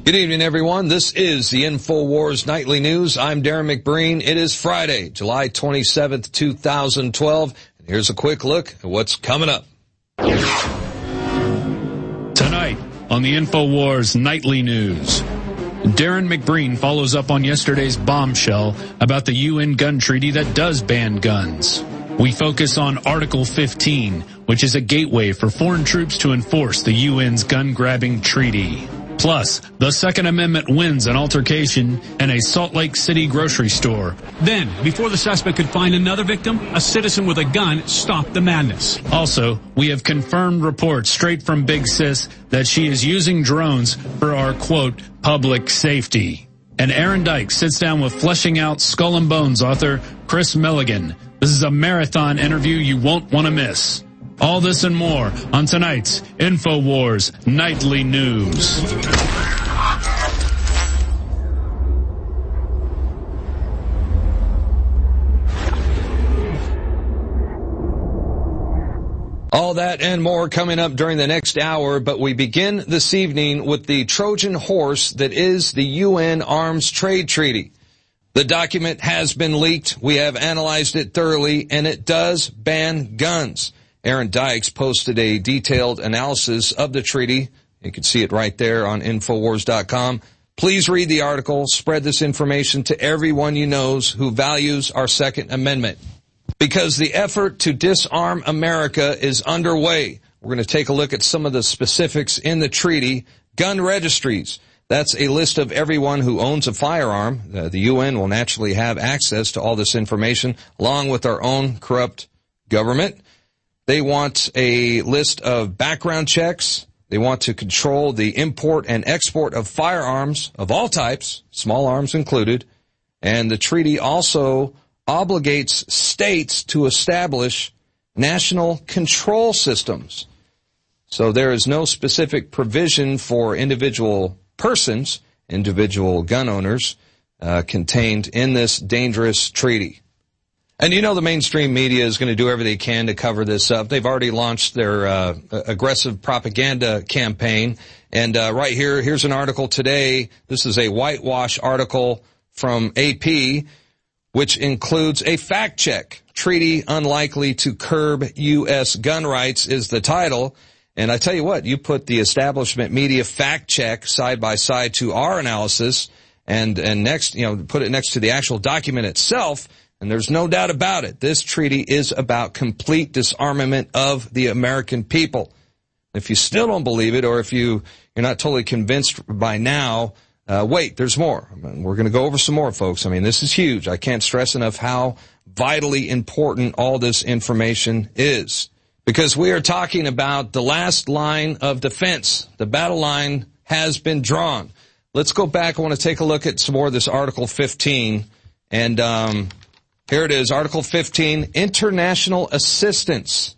Good evening, everyone. This is the InfoWars Nightly News. I'm Darren McBreen. It is Friday, July 27th, 2012. And here's a quick look at what's coming up. Tonight on the InfoWars Nightly News, Darren McBreen follows up on yesterday's bombshell about the UN gun treaty that does ban guns. We focus on Article 15, which is a gateway for foreign troops to enforce the UN's gun-grabbing treaty. Plus, the Second Amendment wins an altercation in a Salt Lake City grocery store. Then, before the suspect could find another victim, a citizen with a gun stopped the madness. Also, we have confirmed reports straight from Big Sis that she is using drones for our, quote, public safety. And Aaron Dyke sits down with Fleshing Out Skull and Bones author Chris Milligan. This is a marathon interview you won't want to miss. All this and more on tonight's InfoWars Nightly News. All that and more coming up during the next hour, but we begin this evening with the Trojan horse that is the UN Arms Trade Treaty. The document has been leaked. We have analyzed it thoroughly, and it does ban guns. Aaron Dykes posted a detailed analysis of the treaty. You can see it right there on Infowars.com. Please read the article. Spread this information to everyone you know who values our Second Amendment. Because the effort to disarm America is underway. We're going to take a look at some of the specifics in the treaty. Gun registries. That's a list of everyone who owns a firearm. The UN will naturally have access to all this information, along with our own corrupt government. They want a list of background checks. They want to control the import and export of firearms of all types, small arms included. And the treaty also obligates states to establish national control systems. So there is no specific provision for individual persons, individual gun owners, contained in this dangerous treaty. And you know the mainstream media is going to do everything they can to cover this up. They've already launched their aggressive propaganda campaign. And right here, here's an article today. This is a whitewash article from AP, which includes a fact check. Treaty unlikely to curb U.S. gun rights is the title. And I tell you what, you put the establishment media fact check side by side to our analysis and next, put it next to the actual document itself. And there's no doubt about it. This treaty is about complete disarmament of the American people. If you still don't believe it, or if you're not totally convinced by now, wait, there's more. We're going to go over some more, folks. I mean, this is huge. I can't stress enough how vitally important all this information is. Because we are talking about the last line of defense. The battle line has been drawn. Let's go back. I want to take a look at some more of this Article 15. And here it is, Article 15, international assistance.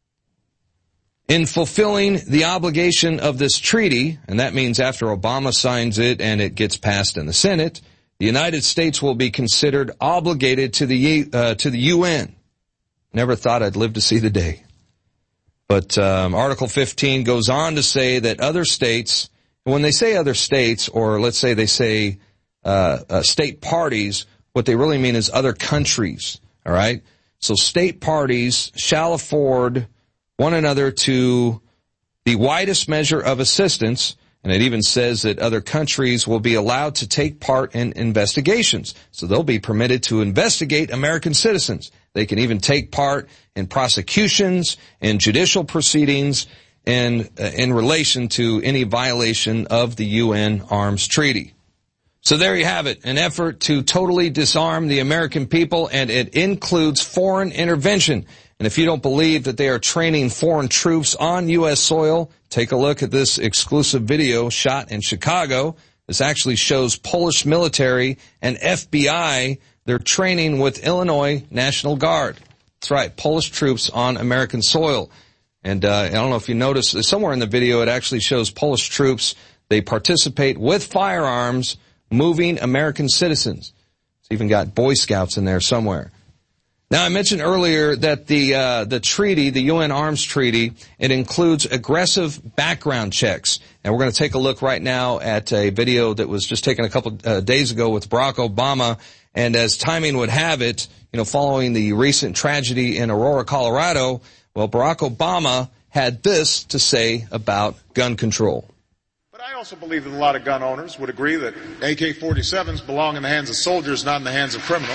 In fulfilling the obligation of this treaty, and that means after Obama signs it and it gets passed in the Senate, the United States will be considered obligated to the UN. Never thought I'd live to see the day. But Article 15 goes on to say that other states, when they say other states, or let's say they say state parties, what they really mean is other countries, all right? So state parties shall afford one another to the widest measure of assistance, and it even says that other countries will be allowed to take part in investigations. So they'll be permitted to investigate American citizens. They can even take part in prosecutions, in judicial proceedings, and in relation to any violation of the UN Arms Treaty. So there you have it, an effort to totally disarm the American people, and it includes foreign intervention. And if you don't believe that they are training foreign troops on U.S. soil, take a look at this exclusive video shot in Chicago. This actually shows Polish military and FBI. They're training with Illinois National Guard. That's right, Polish troops on American soil. And I don't know if you noticed, somewhere in the video it actually shows Polish troops. They participate with firearms moving American citizens. It's even got Boy Scouts in there somewhere. Now, I mentioned earlier that the treaty, the UN Arms Treaty, it includes aggressive background checks. And we're going to take a look right now at a video that was just taken a couple days ago with Barack Obama. And as timing would have it, following the recent tragedy in Aurora, Colorado, well, Barack Obama had this to say about gun control. But I also believe that a lot of gun owners would agree that AK-47s belong in the hands of soldiers, not in the hands of criminals.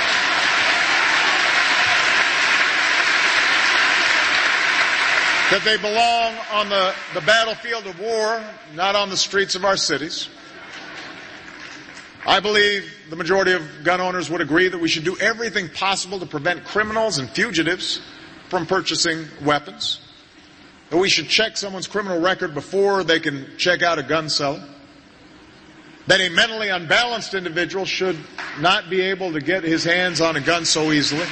That they belong on the battlefield of war, not on the streets of our cities. I believe the majority of gun owners would agree that we should do everything possible to prevent criminals and fugitives from purchasing weapons. That we should check someone's criminal record before they can check out a gun seller. That a mentally unbalanced individual should not be able to get his hands on a gun so easily.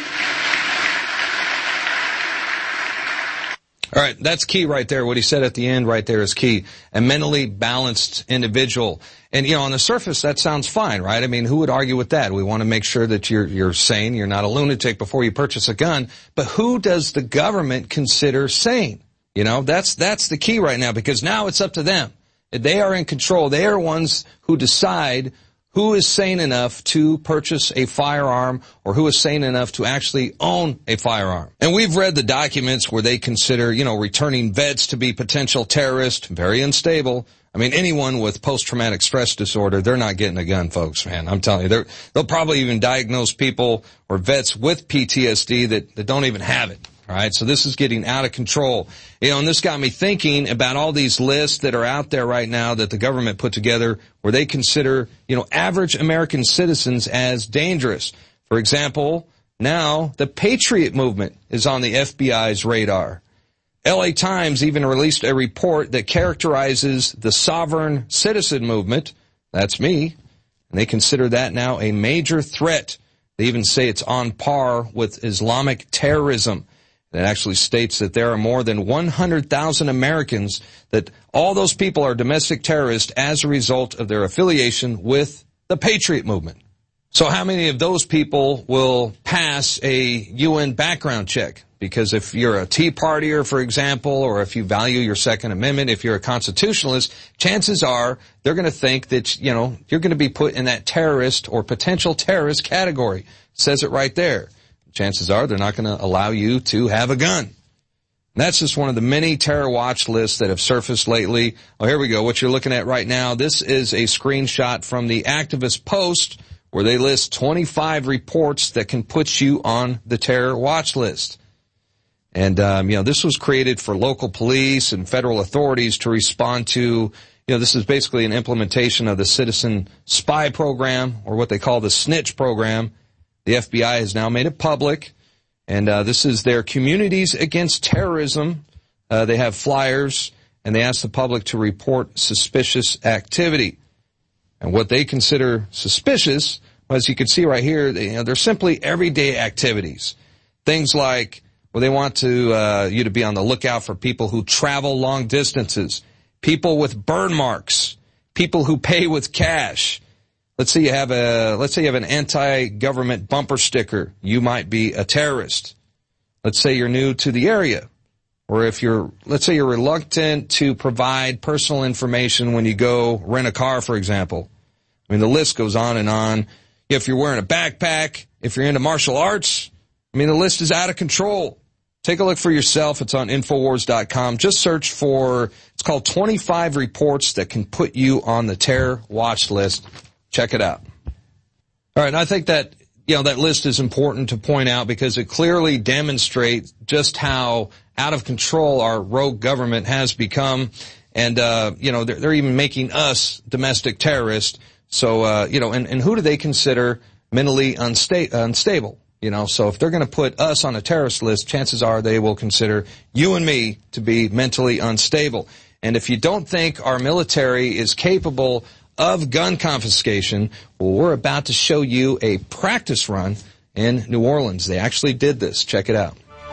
All right, that's key right there. What he said at the end right there is key. A mentally balanced individual. And, on the surface, that sounds fine, right? I mean, who would argue with that? We want to make sure that you're sane, you're not a lunatic before you purchase a gun. But who does the government consider sane? That's the key right now, because now it's up to them. They are in control. They are ones who decide who is sane enough to purchase a firearm or who is sane enough to actually own a firearm. And we've read the documents where they consider, returning vets to be potential terrorists, very unstable. I mean, anyone with post-traumatic stress disorder, they're not getting a gun, folks, man. I'm telling you, they'll probably even diagnose people or vets with PTSD that don't even have it. All right, so this is getting out of control. And this got me thinking about all these lists that are out there right now that the government put together where they consider, average American citizens as dangerous. For example, now the Patriot movement is on the FBI's radar. LA Times even released a report that characterizes the sovereign citizen movement, that's me, and they consider that now a major threat. They even say it's on par with Islamic terrorism. It actually states that there are more than 100,000 Americans, that all those people are domestic terrorists as a result of their affiliation with the Patriot movement. So how many of those people will pass a UN background check? Because if you're a Tea Partier, for example, or if you value your Second Amendment, if you're a constitutionalist, chances are they're going to think that, you're going to be put in that terrorist or potential terrorist category. It says it right there. Chances are they're not going to allow you to have a gun. And that's just one of the many terror watch lists that have surfaced lately. Oh, here we go. What you're looking at right now, this is a screenshot from the Activist Post where they list 25 reports that can put you on the terror watch list. And, this was created for local police and federal authorities to respond to, this is basically an implementation of the Citizen Spy Program, or what they call the Snitch Program. The FBI has now made it public, and this is their Communities Against Terrorism. They have flyers, and they ask the public to report suspicious activity. And what they consider suspicious, as you can see right here, they're simply everyday activities. Things like, they want you to be on the lookout for people who travel long distances, people with burn marks, people who pay with cash. Let's say you have an anti-government bumper sticker. You might be a terrorist. Let's say you're new to the area. Or let's say you're reluctant to provide personal information when you go rent a car, for example. I mean, the list goes on and on. If you're wearing a backpack, if you're into martial arts, the list is out of control. Take a look for yourself. It's on Infowars.com. Just search for, it's called 25 reports that can put you on the terror watch list. Check it out. All right, and I think that, that list is important to point out because it clearly demonstrates just how out of control our rogue government has become. And, they're even making us domestic terrorists. So, and who do they consider mentally unstable? So if they're going to put us on a terrorist list, chances are they will consider you and me to be mentally unstable. And if you don't think our military is capable of gun confiscation, well, we're about to show you a practice run in New Orleans. They actually did this. Check it out.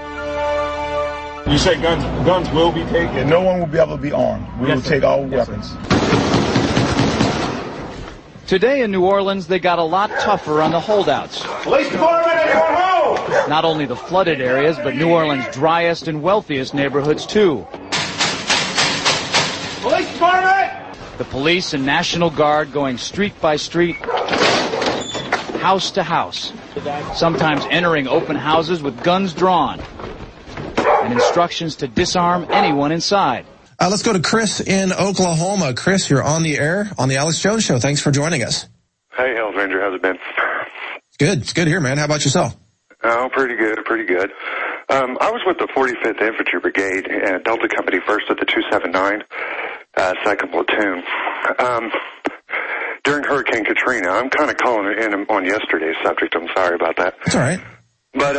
You say guns will be taken? Yeah, no one will be able to be armed. We will take all weapons. Today in New Orleans, they got a lot tougher on the holdouts. Police department, anyone home? Not only the flooded areas, but New Orleans' driest and wealthiest neighborhoods, too. Police department! The police and National Guard going street by street, house to house, sometimes entering open houses with guns drawn, and instructions to disarm anyone inside. Let's go to Chris in Oklahoma. Chris, you're on the air on the Alex Jones Show. Thanks for joining us. Hey, Hells Ranger, how's it been? Good. It's good here, man. How about yourself? Oh, pretty good. I was with the 45th Infantry Brigade and Delta Company 1st at the 279, 2nd Platoon. During Hurricane Katrina, I'm kind of calling it in on yesterday's subject. I'm sorry about that. That's all right. But,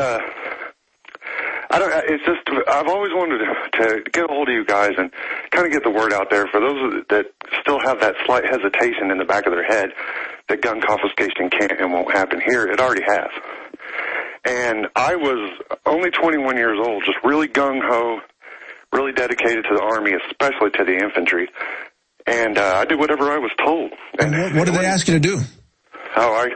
I've always wanted to get a hold of you guys and kind of get the word out there for those that still have that slight hesitation in the back of their head that gun confiscation can't and won't happen here. It already has. And I was only 21 years old, just really gung-ho, really dedicated to the Army, especially to the infantry. And I did whatever I was told. And what did they ask you to do? The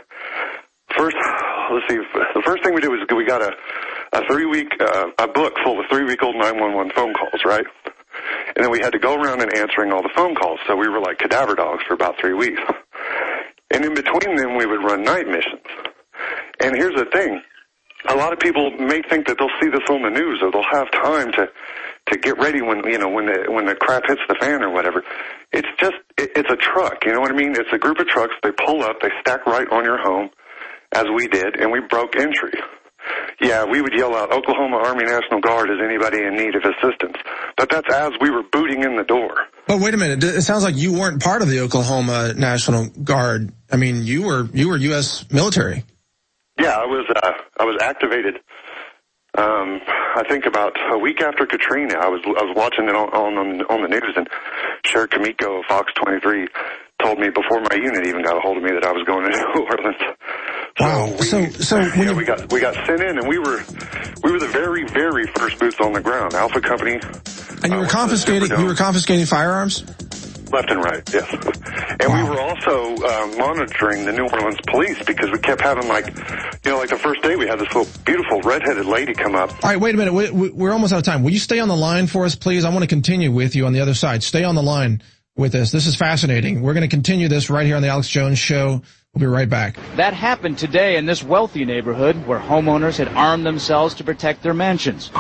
first thing we did was we got a 3-week, a book full of 3-week-old 911 phone calls, right? And then we had to go around and answering all the phone calls. So we were like cadaver dogs for about 3 weeks. And in between them, we would run night missions. And here's the thing. A lot of people may think that they'll see this on the news or they'll have time to get ready when the crap hits the fan or whatever. It's a truck, you know what I mean? It's a group of trucks. They pull up, they stack right on your home, as we did, and we broke entry. Yeah, we would yell out, Oklahoma Army National Guard, is anybody in need of assistance? But that's as we were booting in the door. But wait a minute, it sounds like you weren't part of the Oklahoma National Guard. I mean, you were U.S. military. Yeah, I was activated. I think about a week after Katrina, I was watching it on the news, and Sheriff Kamiko of Fox 23 told me before my unit even got a hold of me that I was going to New Orleans. Wow. We got sent in, and we were the very, very first boots on the ground. Alpha Company. And you were confiscating firearms? Left and right, yes. And we were also monitoring the New Orleans police because we kept having like the first day we had this little beautiful redheaded lady come up. All right, wait a minute. We're almost out of time. Will you stay on the line for us, please? I want to continue with you on the other side. Stay on the line with us. This is fascinating. We're going to continue this right here on the Alex Jones Show. We'll be right back. That happened today in this wealthy neighborhood where homeowners had armed themselves to protect their mansions.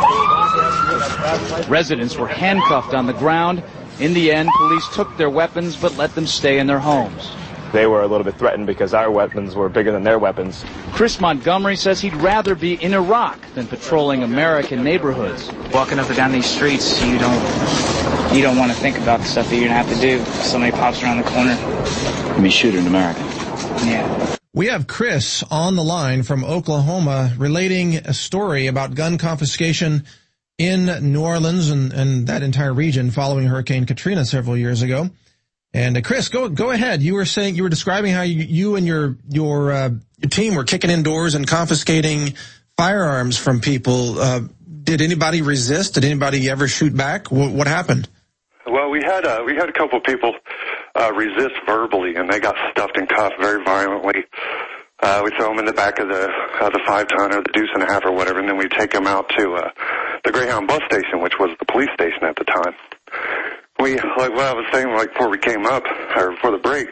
Residents were handcuffed on the ground. In the end, police took their weapons but let them stay in their homes. They were a little bit threatened because our weapons were bigger than their weapons. Chris Montgomery says he'd rather be in Iraq than patrolling American neighborhoods. Walking up and down these streets, you don't want to think about the stuff that you're going to have to do if somebody pops around the corner. You mean shooting American? Yeah. We have Chris on the line from Oklahoma relating a story about gun confiscation in New Orleans and that entire region following Hurricane Katrina several years ago. And Chris, go ahead. You were describing how you and your team were kicking in doors and confiscating firearms from people. Did anybody resist? Did anybody ever shoot back? What happened? Well, we had a couple of people resist verbally, and they got stuffed and cuffed very violently. We throw them in the back of the 5-ton or the deuce and a half or whatever, and then we take them out to the Greyhound bus station, which was the police station at the time. Like what I was saying, like before we came up, or before the break,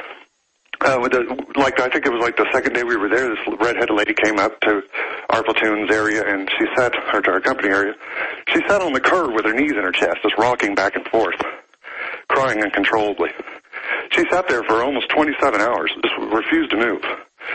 I think it was like the second day we were there, this redheaded lady came up to our platoon's area, and she sat, or to our company area, she sat on the curb with her knees in her chest, just rocking back and forth, crying uncontrollably. She sat there for almost 27 hours, just refused to move.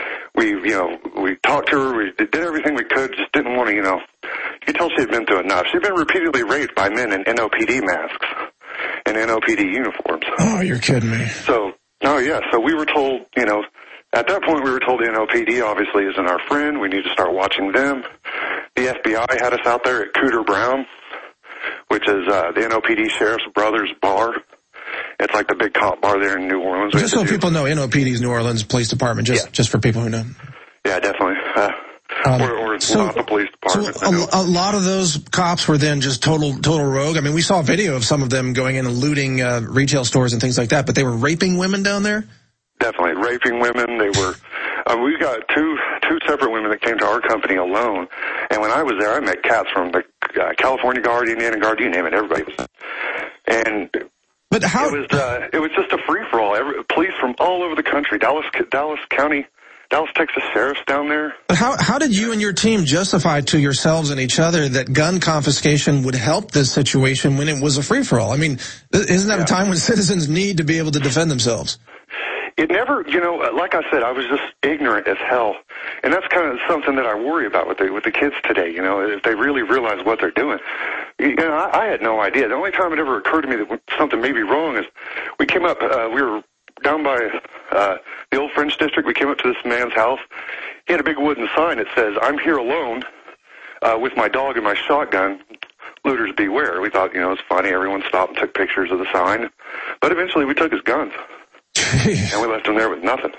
We talked to her, we did everything we could, just didn't want to, you could tell she had been through enough. She'd been repeatedly raped by men in NOPD masks and NOPD uniforms. Oh, you're kidding me. So we were told, at that point we were told the NOPD obviously isn't our friend, we need to start watching them. The FBI had us out there at Cooter Brown, which is the NOPD Sheriff's Brothers Bar. It's like the big cop bar there in New Orleans. Just so people know, NOPD's New Orleans Police Department, just for people who know. Yeah, definitely. Or it's not the police department. So a lot of those cops were then just total rogue. I mean, we saw video of some of them going in and looting retail stores and things like that, but they were raping women down there? Definitely. Raping women. They were, we got two 2 separate women that came to our company alone. And when I was there, I met cats from the California Guard, Indiana Guard, you name it, everybody was. And but how it was just a free for all. Police from all over the country, Dallas County, Dallas, Texas sheriffs down there. But how did you and your team justify to yourselves and each other that gun confiscation would help this situation when it was a free for all? I mean, isn't that a time when citizens need to be able to defend themselves? It never, like I said, I was just ignorant as hell. And that's kind of something that I worry about with the kids today, if they really realize what they're doing. I had no idea. The only time it ever occurred to me that something may be wrong is we came up, we were down by the old French district. We came up to this man's house. He had a big wooden sign that says, "I'm here alone with my dog and my shotgun. Looters beware." We thought, it's funny. Everyone stopped and took pictures of the sign. But eventually we took his guns. And we left him there with nothing.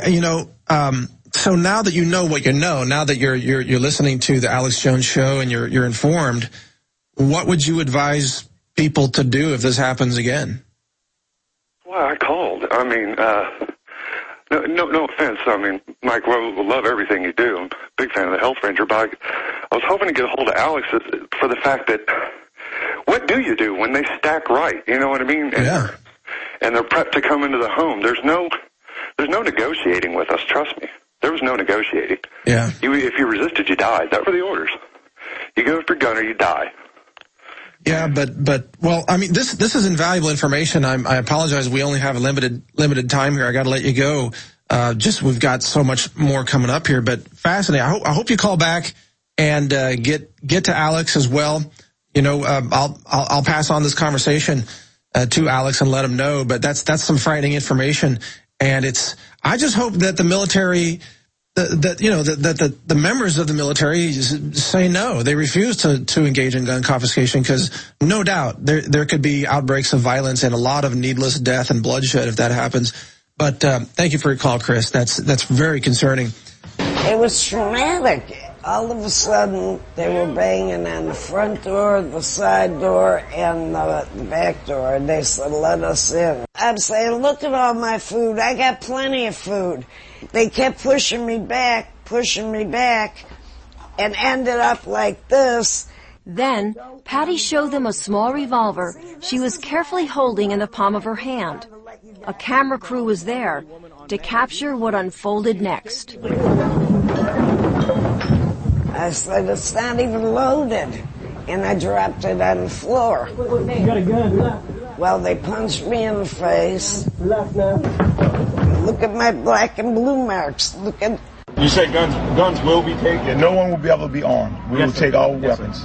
So now that you know what you know, now that you're listening to the Alex Jones Show and you're informed, what would you advise people to do if this happens again? Well, I called. I mean, no offense. I mean, Mike, we love everything you do. I'm a big fan of the Health Ranger, but I was hoping to get a hold of Alex for the fact that what do you do when they stack right? You know what I mean? And they're prepped to come into the home. There's no negotiating with us. Trust me. There was no negotiating. Yeah. If you resisted, you died. That were the orders. You go after gun or you die. Yeah, but well, I mean, this is invaluable information. I apologize. We only have a limited time here. I got to let you go. We've got so much more coming up here, but fascinating. I hope you call back and get to Alex as well. I'll pass on this conversation to Alex and let him know. But that's some frightening information, and I just hope that the military. The members of the military say no. They refuse to engage in gun confiscation because no doubt there could be outbreaks of violence and a lot of needless death and bloodshed if that happens. But thank you for your call, Chris. That's very concerning. It was traumatic. All of a sudden, they were banging on the front door, the side door, and the back door. And they said, "Let us in." I'm saying, "Look at all my food. I got plenty of food." They kept pushing me back, and ended up like this. Then, Patty showed them a small revolver she was carefully holding in the palm of her hand. A camera crew was there to capture what unfolded next. I said, "It's not even loaded." And I dropped it on the floor. You got a gun? Well, they punched me in the face. Look at my black and blue marks. Look at... You said guns will be taken? Yeah, no one will be able to be armed. We will take all weapons.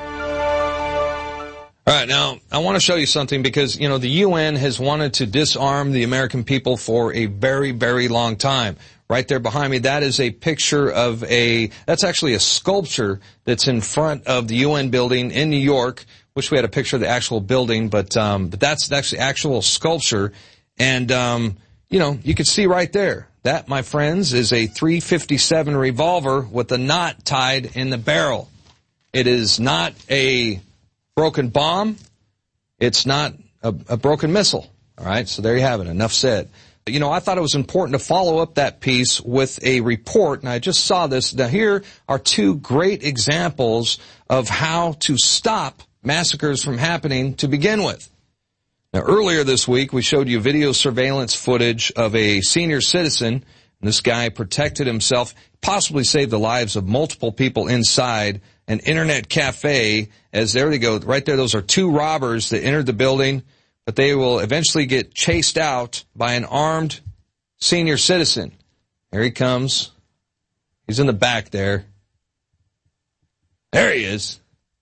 All right, now, I want to show you something because, the UN has wanted to disarm the American people for a very, very long time. Right there behind me, that is a picture of that's actually a sculpture that's in front of the UN building in New York. Wish we had a picture of the actual building, but that's the actual sculpture. And, you can see right there. That, my friends, is a .357 revolver with a knot tied in the barrel. It is not a broken bomb. It's not a broken missile. All right, so there you have it. Enough said. I thought it was important to follow up that piece with a report, and I just saw this. Now, here are 2 great examples of how to stop massacres from happening to begin with. Now, earlier this week, we showed you video surveillance footage of a senior citizen. And this guy protected himself, possibly saved the lives of multiple people inside an internet cafe. As there they go, right there, those are 2 robbers that entered the building. But they will eventually get chased out by an armed senior citizen. Here he comes. He's in the back there. There he is.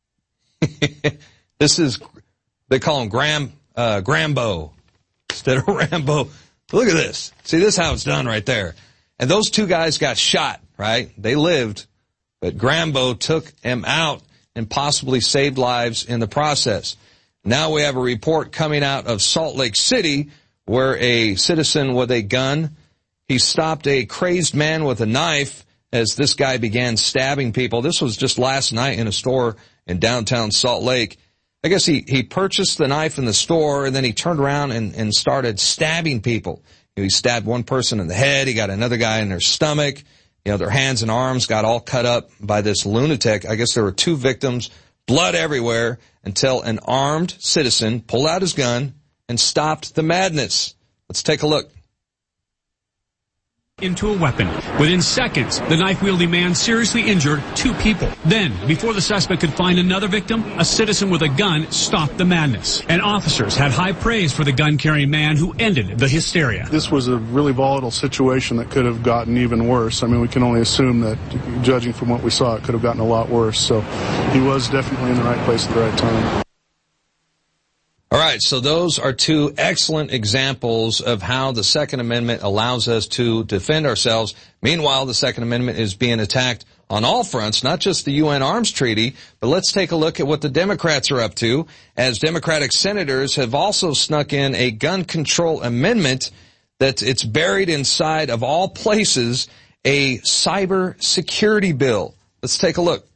They call him Grambo instead of Rambo. Look at this. See, this is how it's done right there. And those 2 guys got shot, right? They lived, but Grambo took him out and possibly saved lives in the process. Now we have a report coming out of Salt Lake City where a citizen with a gun, he stopped a crazed man with a knife as this guy began stabbing people. This was just last night in a store in downtown Salt Lake. I guess he purchased the knife in the store and then he turned around and started stabbing people. He stabbed one person in the head. He got another guy in their stomach. You know, their hands and arms got all cut up by this lunatic. I guess there were 2 victims, blood everywhere, until an armed citizen pulled out his gun and stopped the madness. Let's take a look. Into a weapon. Within seconds, the knife-wielding man seriously injured 2 people. Then, before the suspect could find another victim, a citizen with a gun stopped the madness. And officers had high praise for the gun-carrying man who ended the hysteria. This was a really volatile situation that could have gotten even worse. I mean, we can only assume that, judging from what we saw, it could have gotten a lot worse. So he was definitely in the right place at the right time. All right, so those are 2 excellent examples of how the Second Amendment allows us to defend ourselves. Meanwhile, the Second Amendment is being attacked on all fronts, not just the UN Arms Treaty, but let's take a look at what the Democrats are up to, as Democratic senators have also snuck in a gun control amendment that it's buried inside, of all places, a cyber security bill. Let's take a look.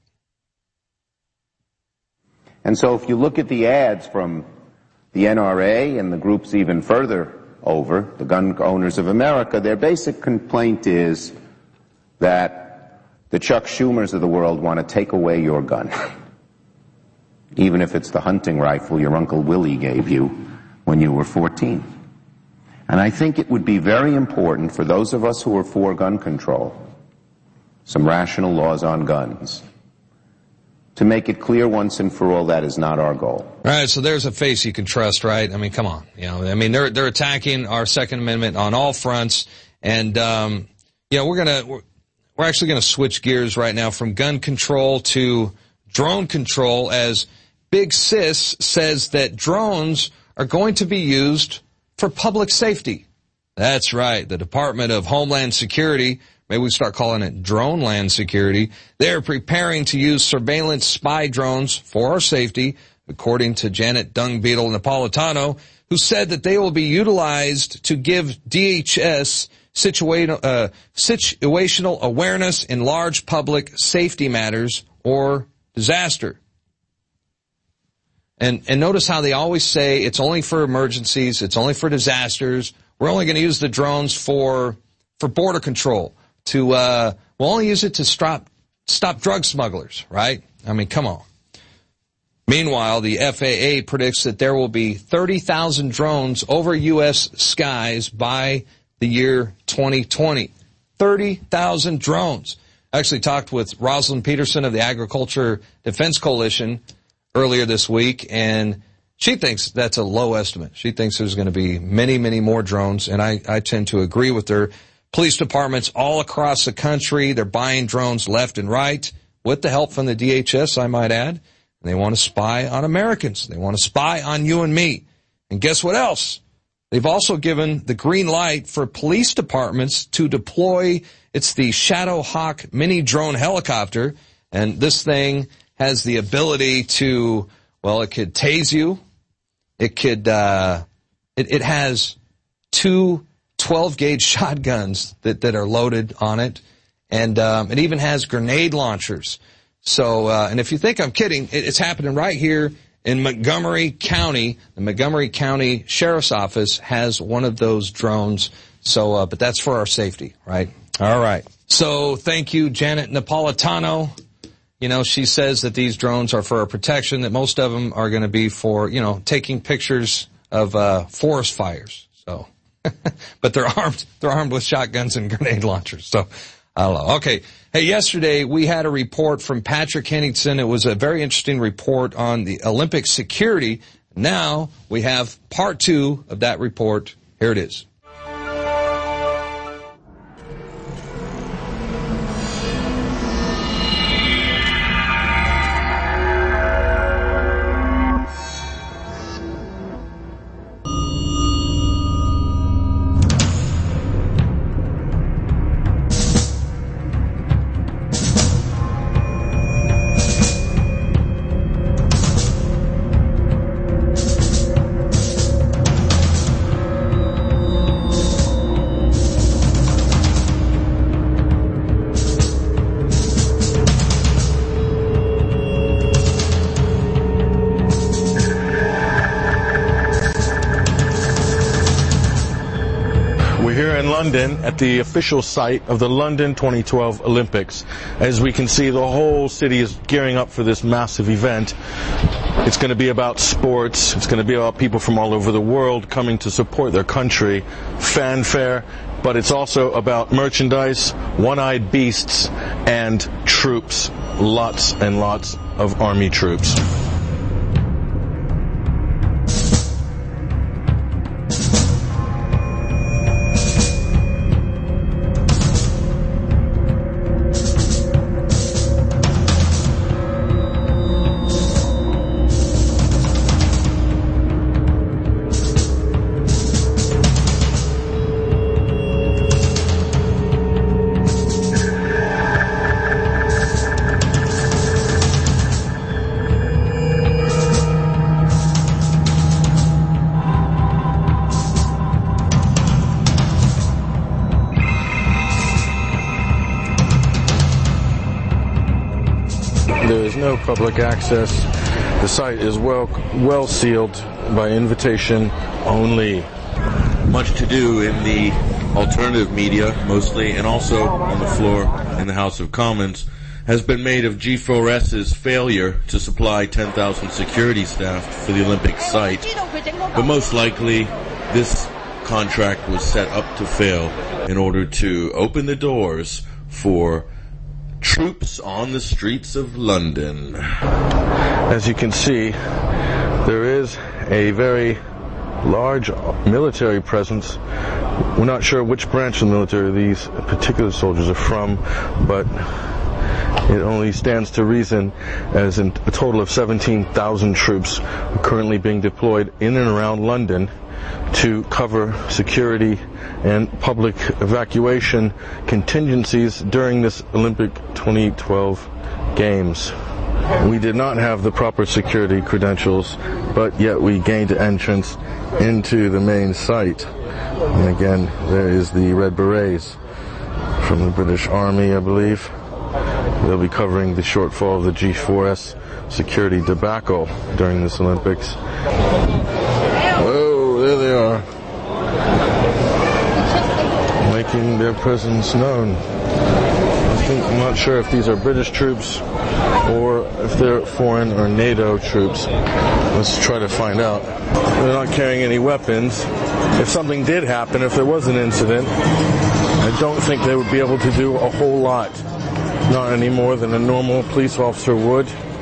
And so if you look at the ads from the NRA and the groups even further over, the Gun Owners of America, their basic complaint is that the Chuck Schumers of the world want to take away your gun, even if it's the hunting rifle your Uncle Willie gave you when you were 14. And I think it would be very important for those of us who are for gun control, some rational laws on guns, to make it clear once and for all that is not our goal. All right, so there's a face you can trust, right? I mean, come on. You know, I mean, they're attacking our Second Amendment on all fronts, and we're actually gonna switch gears right now from gun control to drone control, as Big Sis says that drones are going to be used for public safety. That's right. The Department of Homeland Security, maybe we start calling it Drone Land Security, they're preparing to use surveillance spy drones for our safety, according to Janet Dung-Beetle Napolitano, who said that they will be utilized to give DHS situational awareness in large public safety matters or disaster. And notice how they always say it's only for emergencies, it's only for disasters. We're only going to use the drones for border control. We'll only use it to stop drug smugglers, right? I mean, come on. Meanwhile, the FAA predicts that there will be 30,000 drones over U.S. skies by the year 2020. 30,000 drones. I actually talked with Rosalind Peterson of the Agriculture Defense Coalition earlier this week, and she thinks that's a low estimate. She thinks there's going to be many, many more drones, and I tend to agree with her. Police departments all across the country, they're buying drones left and right, with the help from the DHS, I might add. And they want to spy on Americans. They want to spy on you and me. And guess what else? They've also given the green light for police departments to deploy, it's the Shadow Hawk mini drone helicopter, and this thing has the ability to, well, it could tase you. It could, it has 2 12-gauge shotguns that are loaded on it, and it even has grenade launchers. So, and if you think I'm kidding, it's happening right here in Montgomery County. The Montgomery County Sheriff's Office has one of those drones. So, but that's for our safety, right? All right. So, thank you, Janet Napolitano. You know, she says that these drones are for our protection, that most of them are going to be for, you know, taking pictures of forest fires. So, but they're armed with shotguns and grenade launchers. So, I don't know. Okay. Hey, yesterday we had a report from Patrick Henningsen. It was a very interesting report on the Olympic security. Now we have part 2 of that report. Here it is. London at the official site of the London 2012 Olympics. As we can see, the whole city is gearing up for this massive event. It's going to be about sports. It's going to be about people from all over the world coming to support their country, fanfare, but it's also about merchandise, one-eyed beasts, and troops. Lots and lots of army troops. There is no public access. The site is well sealed by invitation only. Much to do in the alternative media, mostly, and also on the floor in the House of Commons, has been made of G4S's failure to supply 10,000 security staff for the Olympic site. But most likely, this contract was set up to fail in order to open the doors for troops on the streets of London. As you can see, there is a very large military presence. We're not sure which branch of the military these particular soldiers are from, but it only stands to reason as in a total of 17,000 troops are currently being deployed in and around London to cover security and public evacuation contingencies during this Olympic 2012 Games. We did not have the proper security credentials, but yet we gained entrance into the main site. And again, there is the Red Berets from the British Army, I believe. They'll be covering the shortfall of the G4S security debacle during this Olympics. Oh, there they are, making their presence known. I'm not sure if these are British troops or if they're foreign or NATO troops. Let's try to find out. They're not carrying any weapons. If something did happen, if there was an incident, I don't think they would be able to do a whole lot. Not any more than a normal police officer would,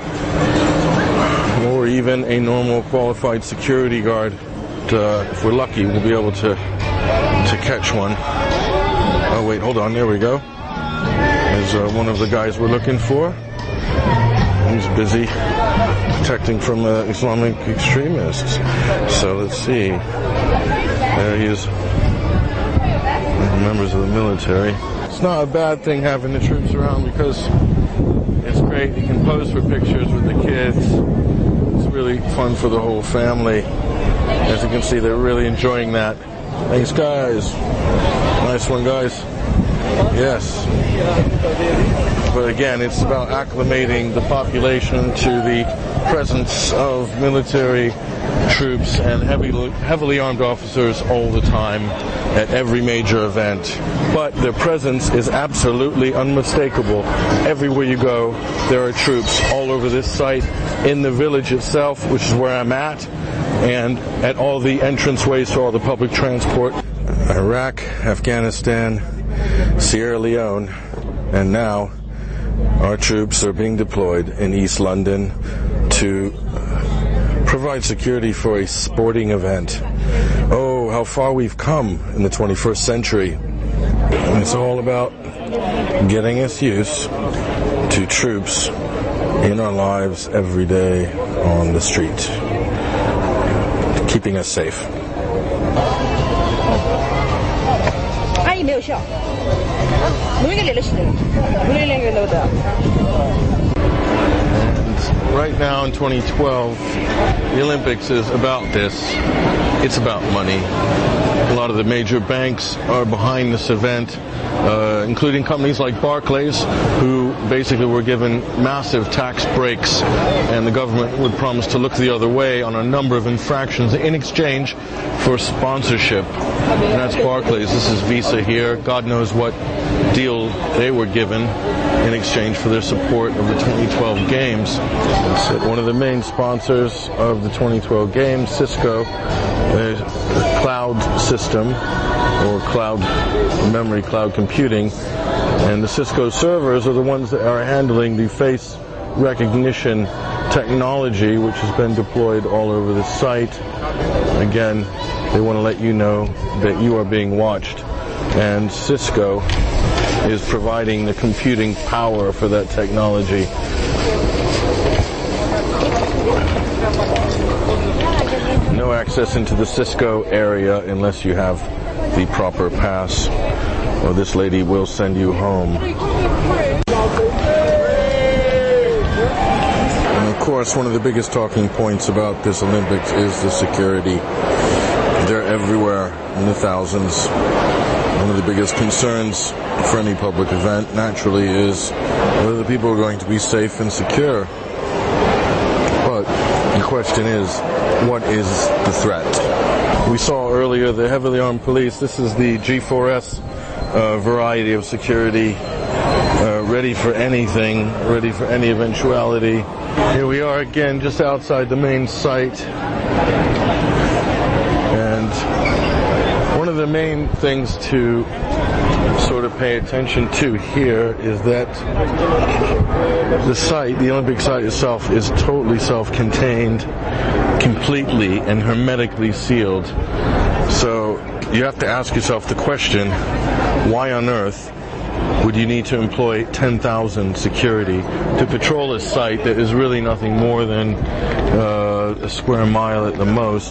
or even a normal qualified security guard. If we're lucky, we'll be able to catch one. Oh wait, hold on, there we go. There's one of the guys we're looking for. He's busy protecting from Islamic extremists. So let's see. There he is. Members of the military. It's not a bad thing having the troops around because it's great. You can pose for pictures with the kids. It's really fun for the whole family. As you can see, they're really enjoying that. Thanks, guys. Nice one, guys. Yes. But again, it's about acclimating the population to the presence of military troops and heavily armed officers all the time at every major event. But their presence is absolutely unmistakable. Everywhere you go, there are troops all over this site, in the village itself, which is where I'm at, and at all the entranceways for all the public transport. Iraq, Afghanistan, Sierra Leone, and now our troops are being deployed in East London to provide security for a sporting event. Oh, how far we've come in the 21st century. And it's all about getting us used to troops in our lives every day on the street, keeping us safe. And right now in 2012, the Olympics is about this. it's about money. A lot of the major banks are behind this event, including companies like Barclays, who basically were given massive tax breaks, and the government would promise to look the other way on a number of infractions in exchange for sponsorship. And that's Barclays. This is Visa here. God knows what deal they were given in exchange for their support of the 2012 games. One of the main sponsors of the 2012 games, Cisco, a cloud system, or cloud memory, cloud computing, and the Cisco servers are the ones that are handling the face recognition technology, which has been deployed all over the site. Again, they want to let you know that you are being watched, and Cisco is providing the computing power for that technology. No access into the Cisco area unless you have the proper pass, or this lady will send you home. And of course, one of the biggest talking points about this Olympics is the security. They're everywhere in the thousands. One of the biggest concerns for any public event, naturally, is whether the people are going to be safe and secure. But the question is, what is the threat? We saw earlier the heavily armed police. This is the G4S variety of security, ready for anything, ready for any eventuality. Here we are again, just outside the main site. And one of the main things to sort of pay attention to here is that the site, the Olympic site itself, is totally self-contained, completely and hermetically sealed. So you have to ask yourself the question, why on earth would you need to employ 10,000 security to patrol a site that is really nothing more than a square mile at the most?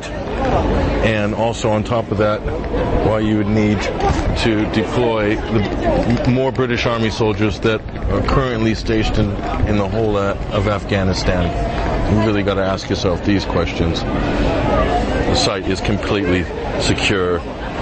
And also on top of that, why you would need to deploy the more British Army soldiers that are currently stationed in the whole of Afghanistan. You really got to ask yourself these questions. The site is completely secure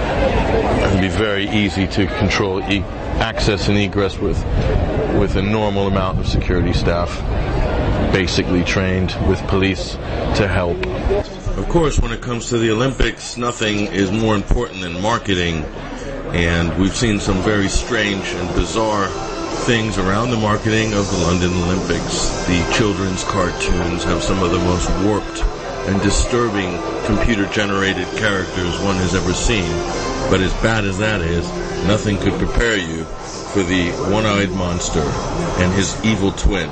and be very easy to control access and egress with a normal amount of security staff, basically trained with police to help. Of course, when it comes to the Olympics, nothing is more important than marketing, and we've seen some very strange and bizarre things around the marketing of the London Olympics. The children's cartoons have some of the most warped and disturbing computer-generated characters one has ever seen. But as bad as that is, nothing could prepare you for the one-eyed monster and his evil twin,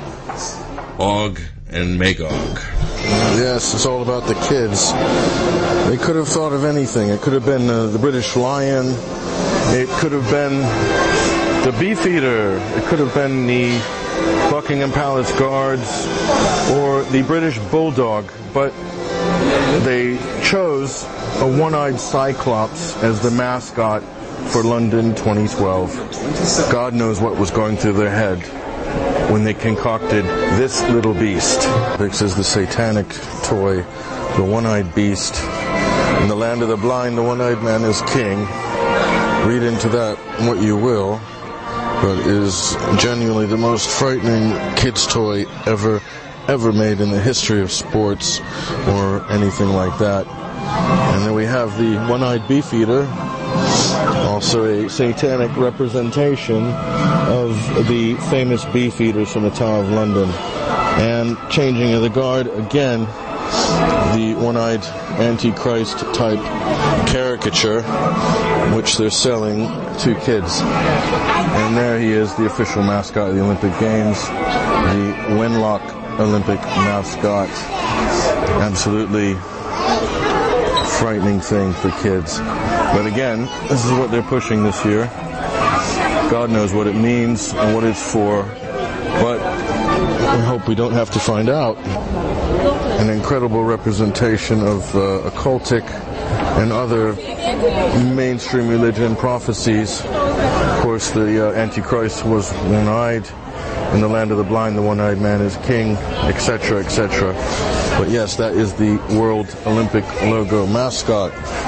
Og and Magog. Yes, it's all about the kids. They could have thought of anything. It could have been the British Lion. It could have been the Beefeater. It could have been the Buckingham Palace Guards or the British Bulldog. But they chose a one-eyed Cyclops as the mascot for London 2012. God knows what was going through their head when they concocted this little beast. This is the satanic toy, the one-eyed beast. In the land of the blind, the one-eyed man is king. Read into that what you will, but it is genuinely the most frightening kids' toy ever made in the history of sports or anything like that. And then we have the one-eyed Beefeater, also a satanic representation of the famous Beefeaters from the Tower of London. And changing of the guard, again, the one-eyed Antichrist type caricature, which they're selling to kids. And there he is, the official mascot of the Olympic Games, the Wenlock Olympic mascot. Absolutely frightening thing for kids. But again, this is what they're pushing this year. God knows what it means and what it's for, but we hope we don't have to find out. An incredible representation of occultic and other mainstream religion prophecies. Of course, the Antichrist was one-eyed. In the land of the blind, the one-eyed man is king, etc., etc. But yes, that is the World Olympic logo mascot.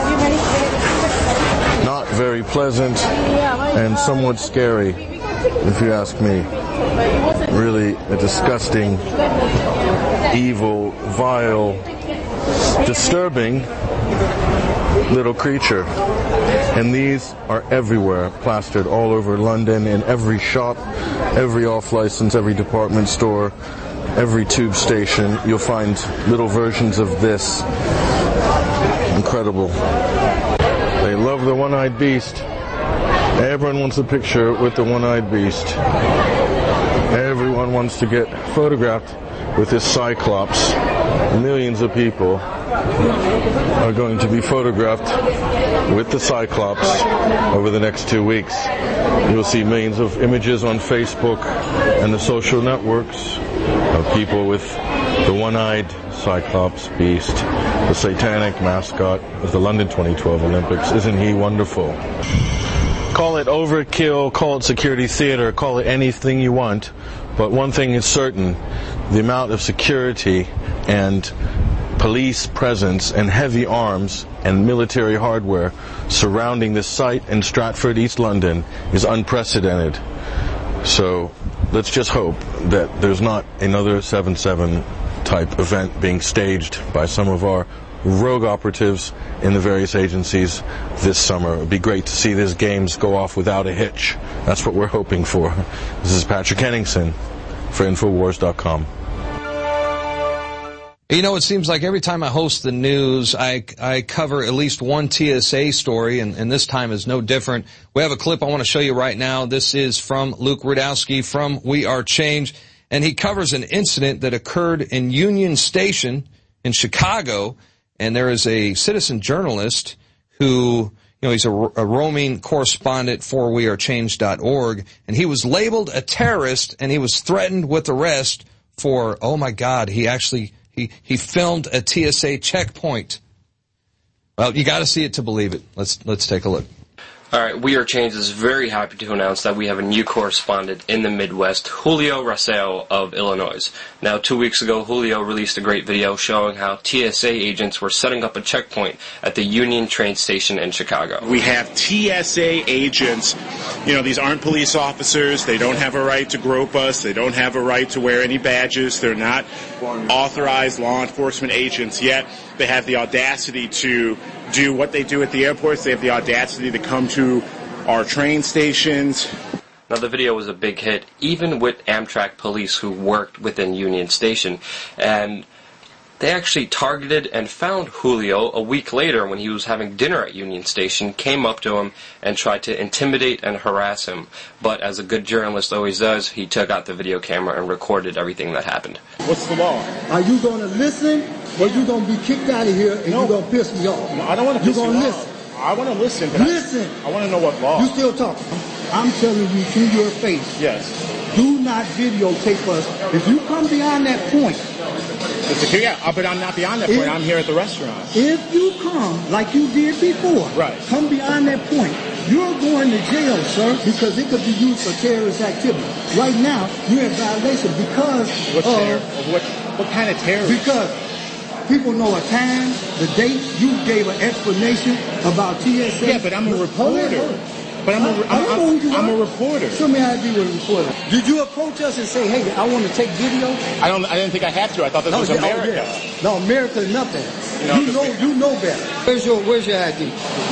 Not very pleasant and somewhat scary, if you ask me. Really a disgusting, evil, vile, disturbing little creature. And these are everywhere, plastered all over London, in every shop, every off-license, every department store, every tube station. You'll find little versions of this. Incredible. They love the one-eyed beast. Everyone wants a picture with the one-eyed beast. Everyone wants to get photographed with this Cyclops. Millions of people are going to be photographed with the Cyclops over the next 2 weeks. You'll see millions of images on Facebook and the social networks of people with the one-eyed Cyclops beast, the satanic mascot of the London 2012 Olympics. Isn't he wonderful? Call it overkill, call it security theater, call it anything you want, but one thing is certain: the amount of security and police presence and heavy arms and military hardware surrounding this site in Stratford, East London is unprecedented. So let's just hope that there's not another 7/7 type event being staged by some of our rogue operatives in the various agencies this summer. It would be great to see these games go off without a hitch. That's what we're hoping for. This is Patrick Henningsen for Infowars.com. You know, it seems like every time I host the news, I cover at least one TSA story, and this time is no different. We have a clip I want to show you right now. This is from Luke Rudowski from We Are Change, and he covers an incident that occurred in Union Station in Chicago, and there is a citizen journalist who, he's a roaming correspondent for wearechange.org, and he was labeled a terrorist, and he was threatened with arrest for, oh my God, he filmed a TSA checkpoint. Well, you got to see it to believe it. Let's take a look. All right, We Are Change is very happy to announce that we have a new correspondent in the Midwest, Julio Raseo of Illinois. Now, 2 weeks ago, Julio released a great video showing how TSA agents were setting up a checkpoint at the Union train station in Chicago. We have TSA agents. These aren't police officers. They don't have a right to grope us. They don't have a right to wear any badges. They're not authorized law enforcement agents, yet they have the audacity to do what they do at the airports. They have the audacity to come to our train stations. Now, the video was a big hit, even with Amtrak police who worked within Union Station. And they actually targeted and found Julio a week later when he was having dinner at Union Station, came up to him and tried to intimidate and harass him. But as a good journalist always does, he took out the video camera and recorded everything that happened. What's the law? Are you going to listen, or you going to be kicked out of here and you're going to piss me off? No, I don't want to piss you off. You're going to listen. I want to listen. Listen. I want to know what law. You still talking. I'm telling you to your face. Yes. Do not videotape us. If you come beyond that point. But I'm not beyond that point. I'm here at the restaurant. If you come like you did before, right. Come beyond that point, you're going to jail, sir, because it could be used for terrorist activity. Right now, you're in violation because what kind of terrorism? Because people know a time, the date. You gave an explanation about TSA. Yeah, but I'm a reporter. But I'm a reporter. Show me how to be a reporter. Did you approach us and say, "Hey, I want to take video"? I didn't think I had to. I thought this was America. Oh, yeah. No, America is nothing. You know better. Where's your ID?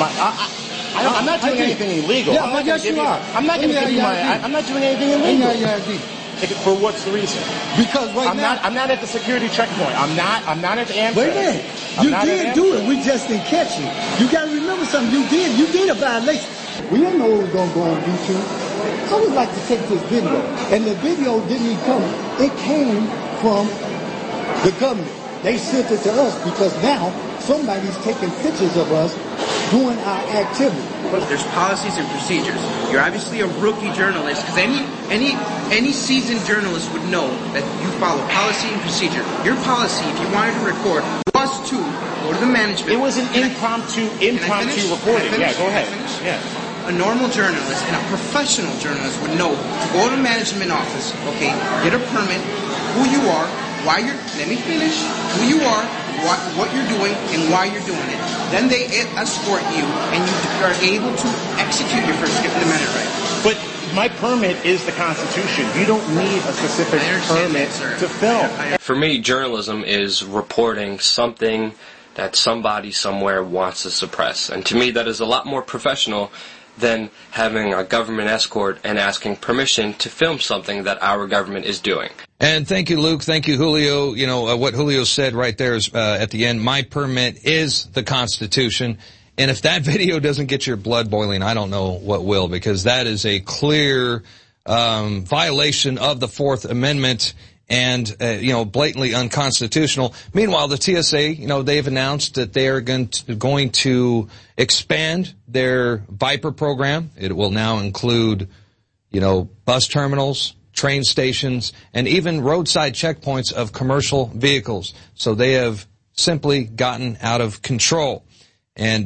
I'm not doing anything illegal. Yeah, yes you are. I'm not going to give you my. I'm not doing anything illegal. Your ID. For what's the reason? Because I'm not at the security checkpoint. I'm not at the Amtrak. Wait a minute. You did do it. We just didn't catch you. You got to remember something. You did a violation. We didn't know it was going to go on YouTube. I would like to take this video. And the video didn't even come. It came from the government. They sent it to us because now somebody's taking pictures of us doing our activity. There's policies and procedures. You're obviously a rookie journalist because any seasoned journalist would know that you follow policy and procedure. Your policy, if you wanted to record, was to go to the management. It was an impromptu recording. Yeah, go ahead. Yeah. A normal journalist and a professional journalist would know to go to the management office, okay, get a permit, who you are, let me finish, who you are, what you're doing, and why you're doing it. Then they escort you, and you are able to execute your First Amendment right. But my permit is the Constitution. You don't need a specific permit to film. For me, journalism is reporting something that somebody somewhere wants to suppress. And to me, that is a lot more professional than having a government escort and asking permission to film something that our government is doing. And thank you, Luke. Thank you, Julio. You know, what Julio said right there is, at the end, my permit is the Constitution. And if that video doesn't get your blood boiling, I don't know what will, because that is a clear violation of the Fourth Amendment and, blatantly unconstitutional. Meanwhile, the TSA, they've announced that they are going to expand their Viper program. It will now include, bus terminals, train stations, and even roadside checkpoints of commercial vehicles. So they have simply gotten out of control. And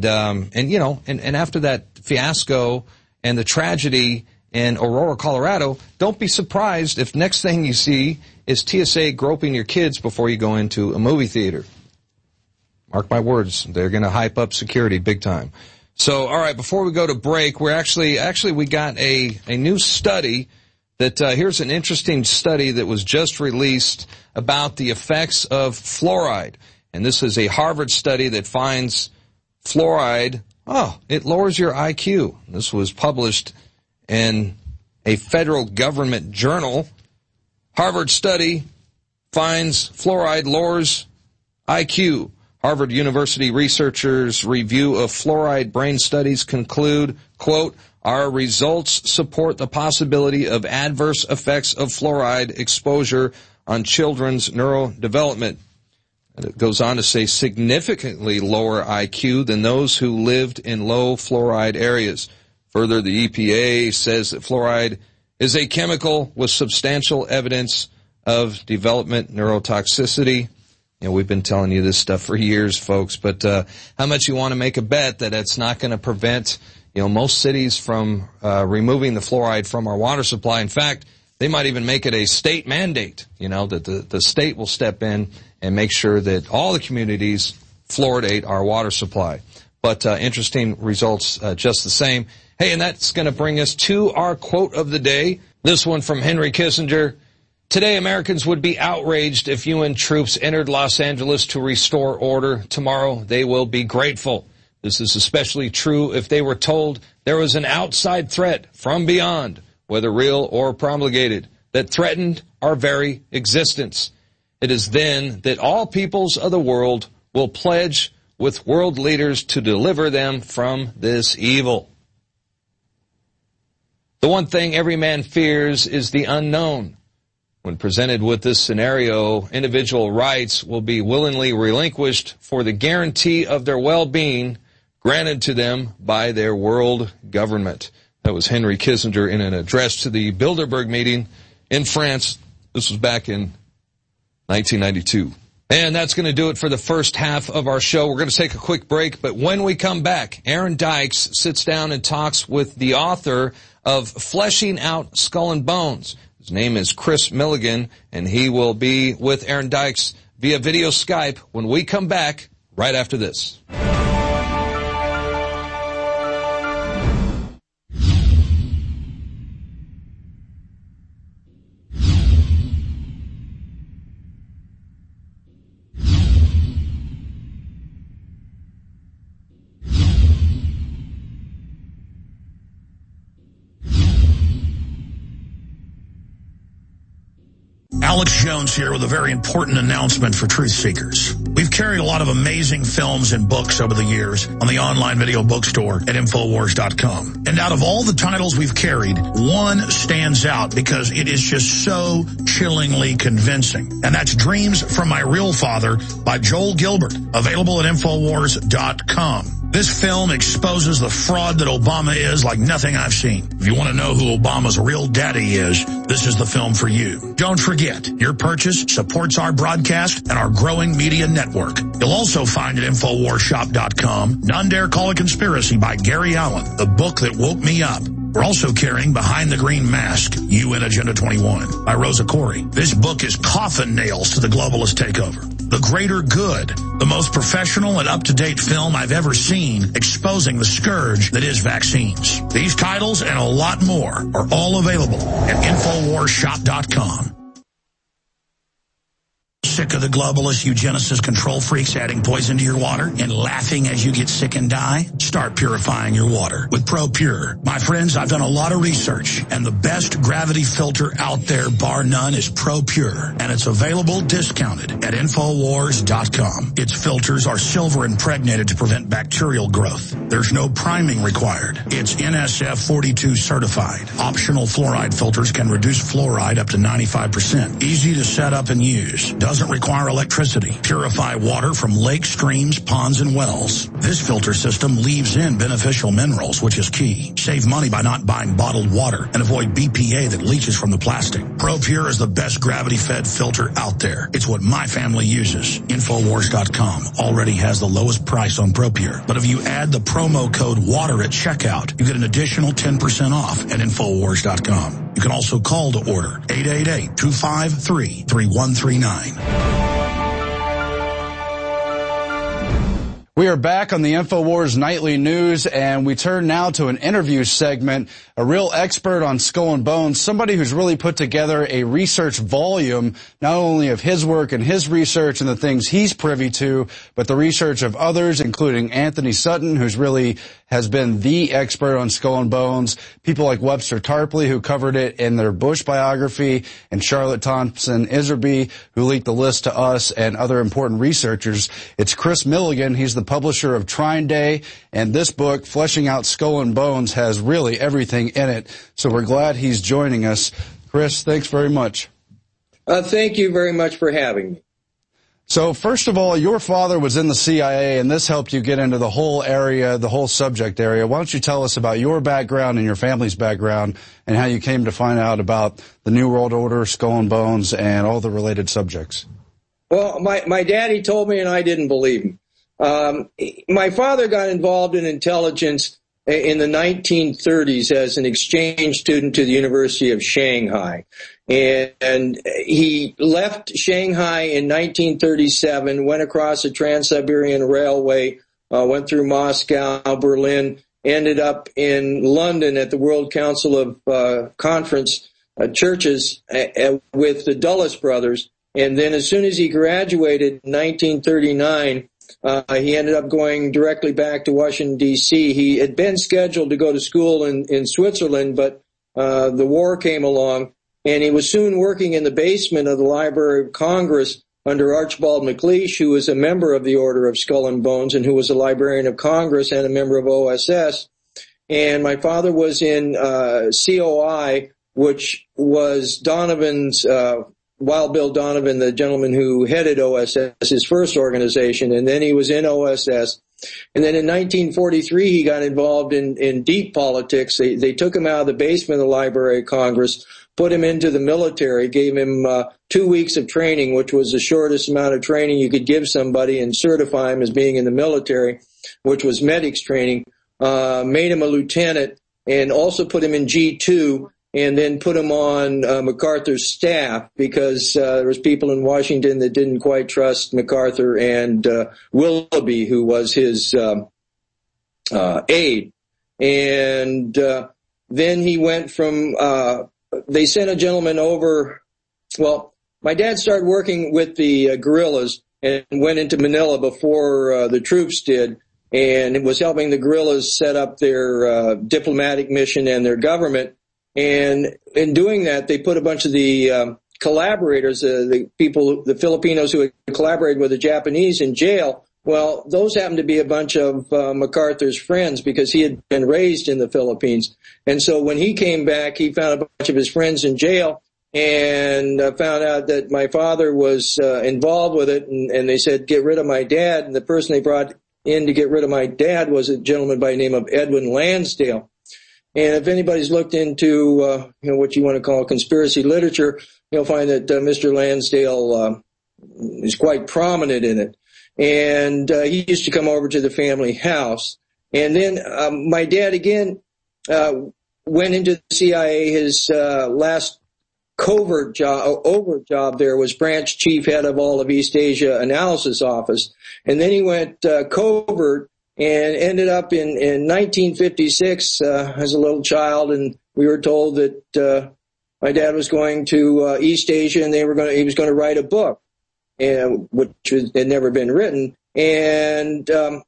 after that fiasco and the tragedy in Aurora, Colorado, don't be surprised if next thing you see is TSA groping your kids before you go into a movie theater. Mark my words, they're going to hype up security big time. So, all right, before we go to break, we're actually we got a new study that, here's an interesting study that was just released about the effects of fluoride. And this is a Harvard study that finds fluoride, it lowers your IQ. This was published in a federal government journal. Harvard study finds fluoride lowers IQ. Harvard University researchers' review of fluoride brain studies conclude, quote, our results support the possibility of adverse effects of fluoride exposure on children's neurodevelopment. And it goes on to say significantly lower IQ than those who lived in low fluoride areas. Further, the EPA says that fluoride is a chemical with substantial evidence of development neurotoxicity. We've been telling you this stuff for years, folks, but how much you want to make a bet that it's not going to prevent, most cities from removing the fluoride from our water supply. In fact, they might even make it a state mandate, that the state will step in and make sure that all the communities fluoridate our water supply. But interesting results just the same. Hey, and that's going to bring us to our quote of the day. This one from Henry Kissinger. Today, Americans would be outraged if UN troops entered Los Angeles to restore order. Tomorrow, they will be grateful. This is especially true if they were told there was an outside threat from beyond, whether real or promulgated, that threatened our very existence. It is then that all peoples of the world will pledge with world leaders to deliver them from this evil. The one thing every man fears is the unknown. When presented with this scenario, individual rights will be willingly relinquished for the guarantee of their well-being granted to them by their world government. That was Henry Kissinger in an address to the Bilderberg meeting in France. This was back in 1992. And that's going to do it for the first half of our show. We're going to take a quick break, but when we come back, Aaron Dykes sits down and talks with the author of Fleshing Out Skull and Bones. His name is Chris Milligan, and he will be with Aaron Dykes via video Skype when we come back right after this. Alex Jones here with a very important announcement for truth seekers. We've carried a lot of amazing films and books over the years on the online video bookstore at Infowars.com. And out of all the titles we've carried, one stands out because it is just so chillingly convincing. And that's Dreams from My Real Father by Joel Gilbert, available at Infowars.com. This film exposes the fraud that Obama is like nothing I've seen. If you want to know who Obama's real daddy is, this is the film for you. Don't forget, your purchase supports our broadcast and our growing media network. You'll also find at InfoWarsShop.com, None Dare Call a Conspiracy by Gary Allen, the book that woke me up, We're also carrying Behind the Green Mask, UN Agenda 21 by Rosa Corey. This book is coffin nails to the globalist takeover. The Greater Good, the most professional and up-to-date film I've ever seen exposing the scourge that is vaccines. These titles and a lot more are all available at InfoWarsShop.com. Sick of the globalist eugenicist control freaks adding poison to your water and laughing as you get sick and die? Start purifying your water with ProPure. My friends, I've done a lot of research, and the best gravity filter out there, bar none, is ProPure, and it's available discounted at InfoWars.com. Its filters are silver impregnated to prevent bacterial growth. There's no priming required. It's NSF 42 certified. Optional fluoride filters can reduce fluoride up to 95%. Easy to set up and use. Doesn't require electricity. Purify water from lakes, streams, ponds, and wells. This filter system leaves in beneficial minerals, which is key. Save money by not buying bottled water and avoid BPA that leaches from the plastic. ProPure is the best gravity-fed filter out there. It's what my family uses. Infowars.com already has the lowest price on ProPure. But if you add the promo code WATER at checkout, you get an additional 10% off at Infowars.com. You can also call to order 888-253-3139. We are back on the InfoWars Nightly News, and we turn now to an interview segment, a real expert on Skull and Bones, somebody who's really put together a research volume, not only of his work and his research and the things he's privy to, but the research of others, including Anthony Sutton, who's really has been the expert on Skull and Bones, people like Webster Tarpley, who covered it in their Bush biography, and Charlotte Thompson Iserby, who leaked the list to us, and other important researchers. It's Chris Milligan. He's the publisher of Trine Day, and this book, Fleshing Out Skull and Bones, has really everything in it. So we're glad he's joining us. Chris, thanks very much. Thank you very much for having me. So first of all, your father was in the CIA, and this helped you get into the whole area, the whole subject area. Why don't you tell us about your background and your family's background and how you came to find out about the New World Order, Skull and Bones, and all the related subjects? Well, my daddy told me, and I didn't believe him. My father got involved in intelligence in the 1930s as an exchange student to the University of Shanghai. And he left Shanghai in 1937, went across the Trans-Siberian Railway, went through Moscow, Berlin, ended up in London at the World Council of Conference Churches with the Dulles brothers. And then as soon as he graduated in 1939, he ended up going directly back to Washington, D.C. He had been scheduled to go to school in Switzerland, but the war came along, and he was soon working in the basement of the Library of Congress under Archibald MacLeish, who was a member of the Order of Skull and Bones and who was a Librarian of Congress and a member of OSS. And my father was in COI, which was Donovan's Wild Bill Donovan, the gentleman who headed OSS, his first organization, and then he was in OSS. And then in 1943, he got involved in deep politics. They took him out of the basement of the Library of Congress, put him into the military, gave him 2 weeks of training, which was the shortest amount of training you could give somebody, and certify him as being in the military, which was medics training, made him a lieutenant, and also put him in G2, and then put him on MacArthur's staff because there was people in Washington that didn't quite trust MacArthur and Willoughby, who was his aide. And then he went from they sent a gentleman over. Well, my dad started working with the guerrillas and went into Manila before the troops did, and it was helping the guerrillas set up their diplomatic mission and their government. And in doing that, they put a bunch of the collaborators, the people, the Filipinos who had collaborated with the Japanese, in jail. Well, those happened to be a bunch of MacArthur's friends because he had been raised in the Philippines. And so when he came back, he found a bunch of his friends in jail and found out that my father was involved with it. And they said, get rid of my dad. And the person they brought in to get rid of my dad was a gentleman by the name of Edwin Lansdale. And if anybody's looked into, what you want to call conspiracy literature, you'll find that Mr. Lansdale is quite prominent in it. And he used to come over to the family house. And then my dad, again, went into the CIA. His last overt job there was branch chief head of all of East Asia Analysis Office. And then he went covert and ended up in 1956 as a little child, and we were told that my dad was going to East Asia, and he was going to write a book, which had never been written. And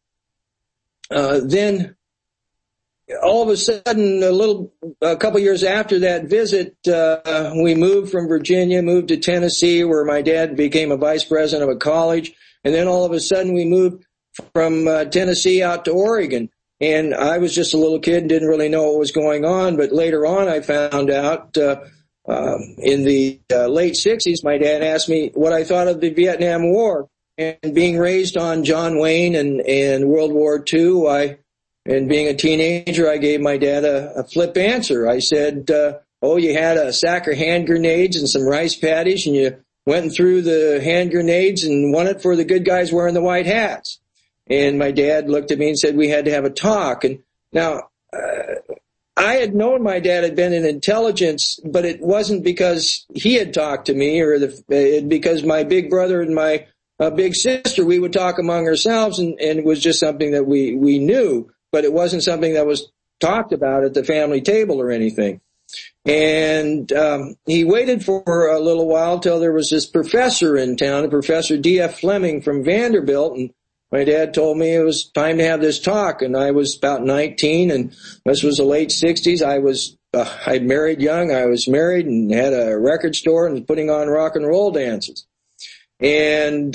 then all of a sudden, a couple years after that visit, we moved from Virginia, moved to Tennessee, where my dad became a vice president of a college. And then all of a sudden, we moved from Tennessee out to Oregon. And I was just a little kid and didn't really know what was going on. But later on, I found out in the late 60s, my dad asked me what I thought of the Vietnam War. And being raised on John Wayne and World War II, and being a teenager, I gave my dad a flip answer. I said, you had a sack of hand grenades and some rice patties, and you went and threw the hand grenades and won it for the good guys wearing the white hats. And my dad looked at me and said we had to have a talk. And now, I had known my dad had been in intelligence, but it wasn't because he had talked to me or because my big brother and my big sister, we would talk among ourselves, and it was just something that we knew. But it wasn't something that was talked about at the family table or anything. And he waited for a little while till there was this professor in town, Professor D.F. Fleming from Vanderbilt, and my dad told me it was time to have this talk. And I was about 19, and this was the late 60s. I'd married young. I was married and had a record store and was putting on rock and roll dances. And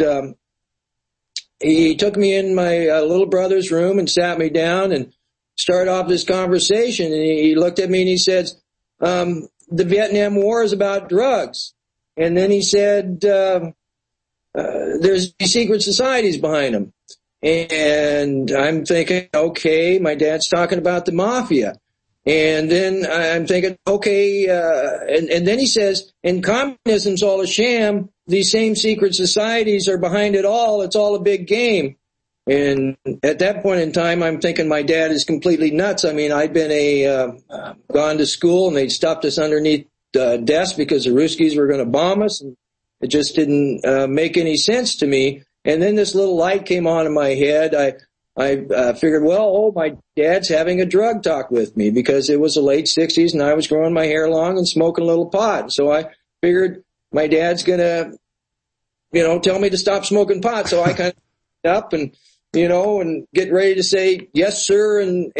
he took me in my little brother's room and sat me down and started off this conversation. And he looked at me and he said, the Vietnam War is about drugs. And then he said, there's secret societies behind them. And I'm thinking, okay, my dad's talking about the mafia. And then I'm thinking, okay, and then he says, and communism's all a sham. These same secret societies are behind it all. It's all a big game. And at that point in time, I'm thinking my dad is completely nuts. I mean, I'd been gone to school, and they'd stuffed us underneath the desk because the Ruskies were going to bomb us. And it just didn't make any sense to me. And then this little light came on in my head. I figured, my dad's having a drug talk with me, because it was the late 60s and I was growing my hair long and smoking a little pot. So I figured my dad's going to, tell me to stop smoking pot. So I kind of up and get ready to say, yes, sir.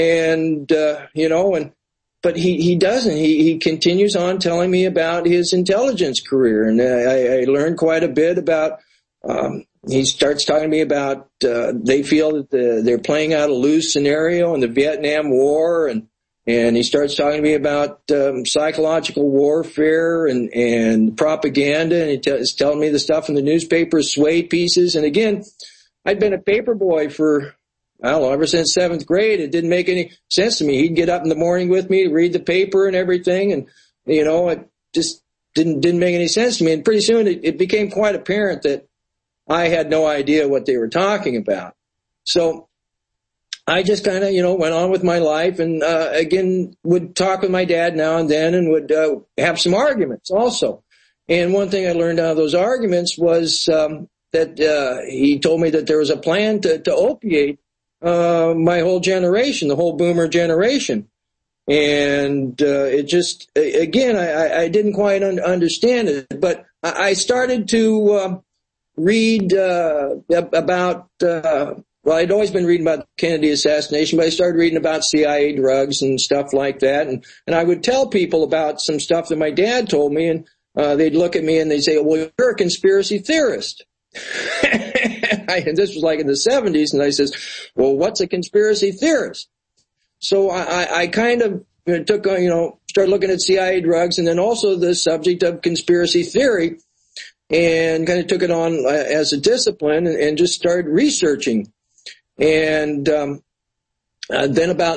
But he doesn't. He continues on telling me about his intelligence career. And I learned quite a bit about, he starts talking to me about, they feel that they're playing out a lose scenario in the Vietnam War, and he starts talking to me about psychological warfare and propaganda, and he's telling me the stuff in the newspaper, sway pieces. And again, I'd been a paper boy for, ever since 7th grade. It didn't make any sense to me. He'd get up in the morning with me, read the paper and everything, and it just didn't make any sense to me. And pretty soon it became quite apparent that I had no idea what they were talking about. So I just kind of, went on with my life, and again, would talk with my dad now and then, and would have some arguments also. And one thing I learned out of those arguments was that he told me that there was a plan to opiate my whole generation, the whole boomer generation. And it just, again, I didn't quite understand it, but I started to read about, I'd always been reading about the Kennedy assassination, but I started reading about CIA drugs and stuff like that. And I would tell people about some stuff that my dad told me, and they'd look at me and they'd say, well, you're a conspiracy theorist. And this was like in the 70s, and I says, well, what's a conspiracy theorist? So I kind of took, started looking at CIA drugs, and then also the subject of conspiracy theory, and kind of took it on as a discipline, and just started researching. And then about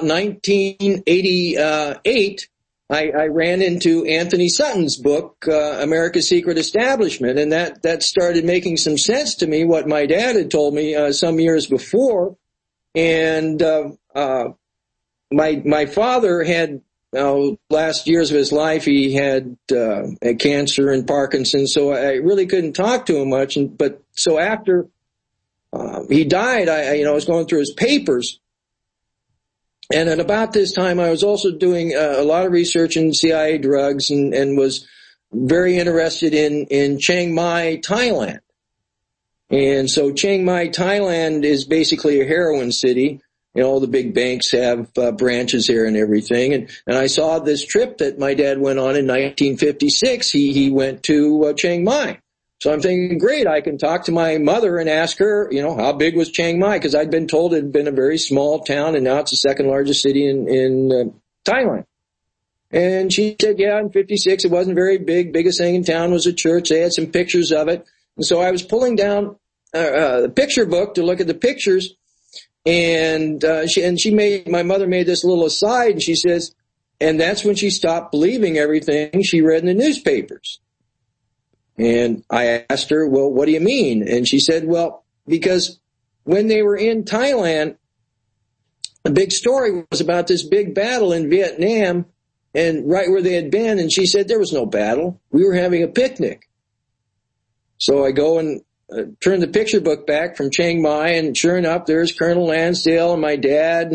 1988, I ran into Anthony Sutton's book, America's Secret Establishment, and that started making some sense to me, what my dad had told me some years before. And my father had last years of his life, he had cancer and Parkinson's, so I really couldn't talk to him much. But so after he died, I was going through his papers. And at about this time, I was also doing a lot of research in CIA drugs and was very interested in Chiang Mai, Thailand. And so Chiang Mai, Thailand is basically a heroin city. All the big banks have branches there and everything. And I saw this trip that my dad went on in 1956. He went to Chiang Mai. So I'm thinking, great, I can talk to my mother and ask her, how big was Chiang Mai? Because I'd been told it had been a very small town, and now it's the second largest city in Thailand. And she said, yeah, in 56, it wasn't very big. Biggest thing in town was a church. They had some pictures of it. And so I was pulling down the picture book to look at the pictures, and my mother made this little aside, and she says, and that's when she stopped believing everything she read in the newspapers. And I asked her, well, what do you mean? And she said, well, because when they were in Thailand, the big story was about this big battle in Vietnam and right where they had been. And she said, there was no battle. We were having a picnic. So I go and turn the picture book back from Chiang Mai, and sure enough, there's Colonel Lansdale and my dad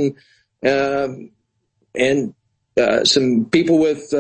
and some people with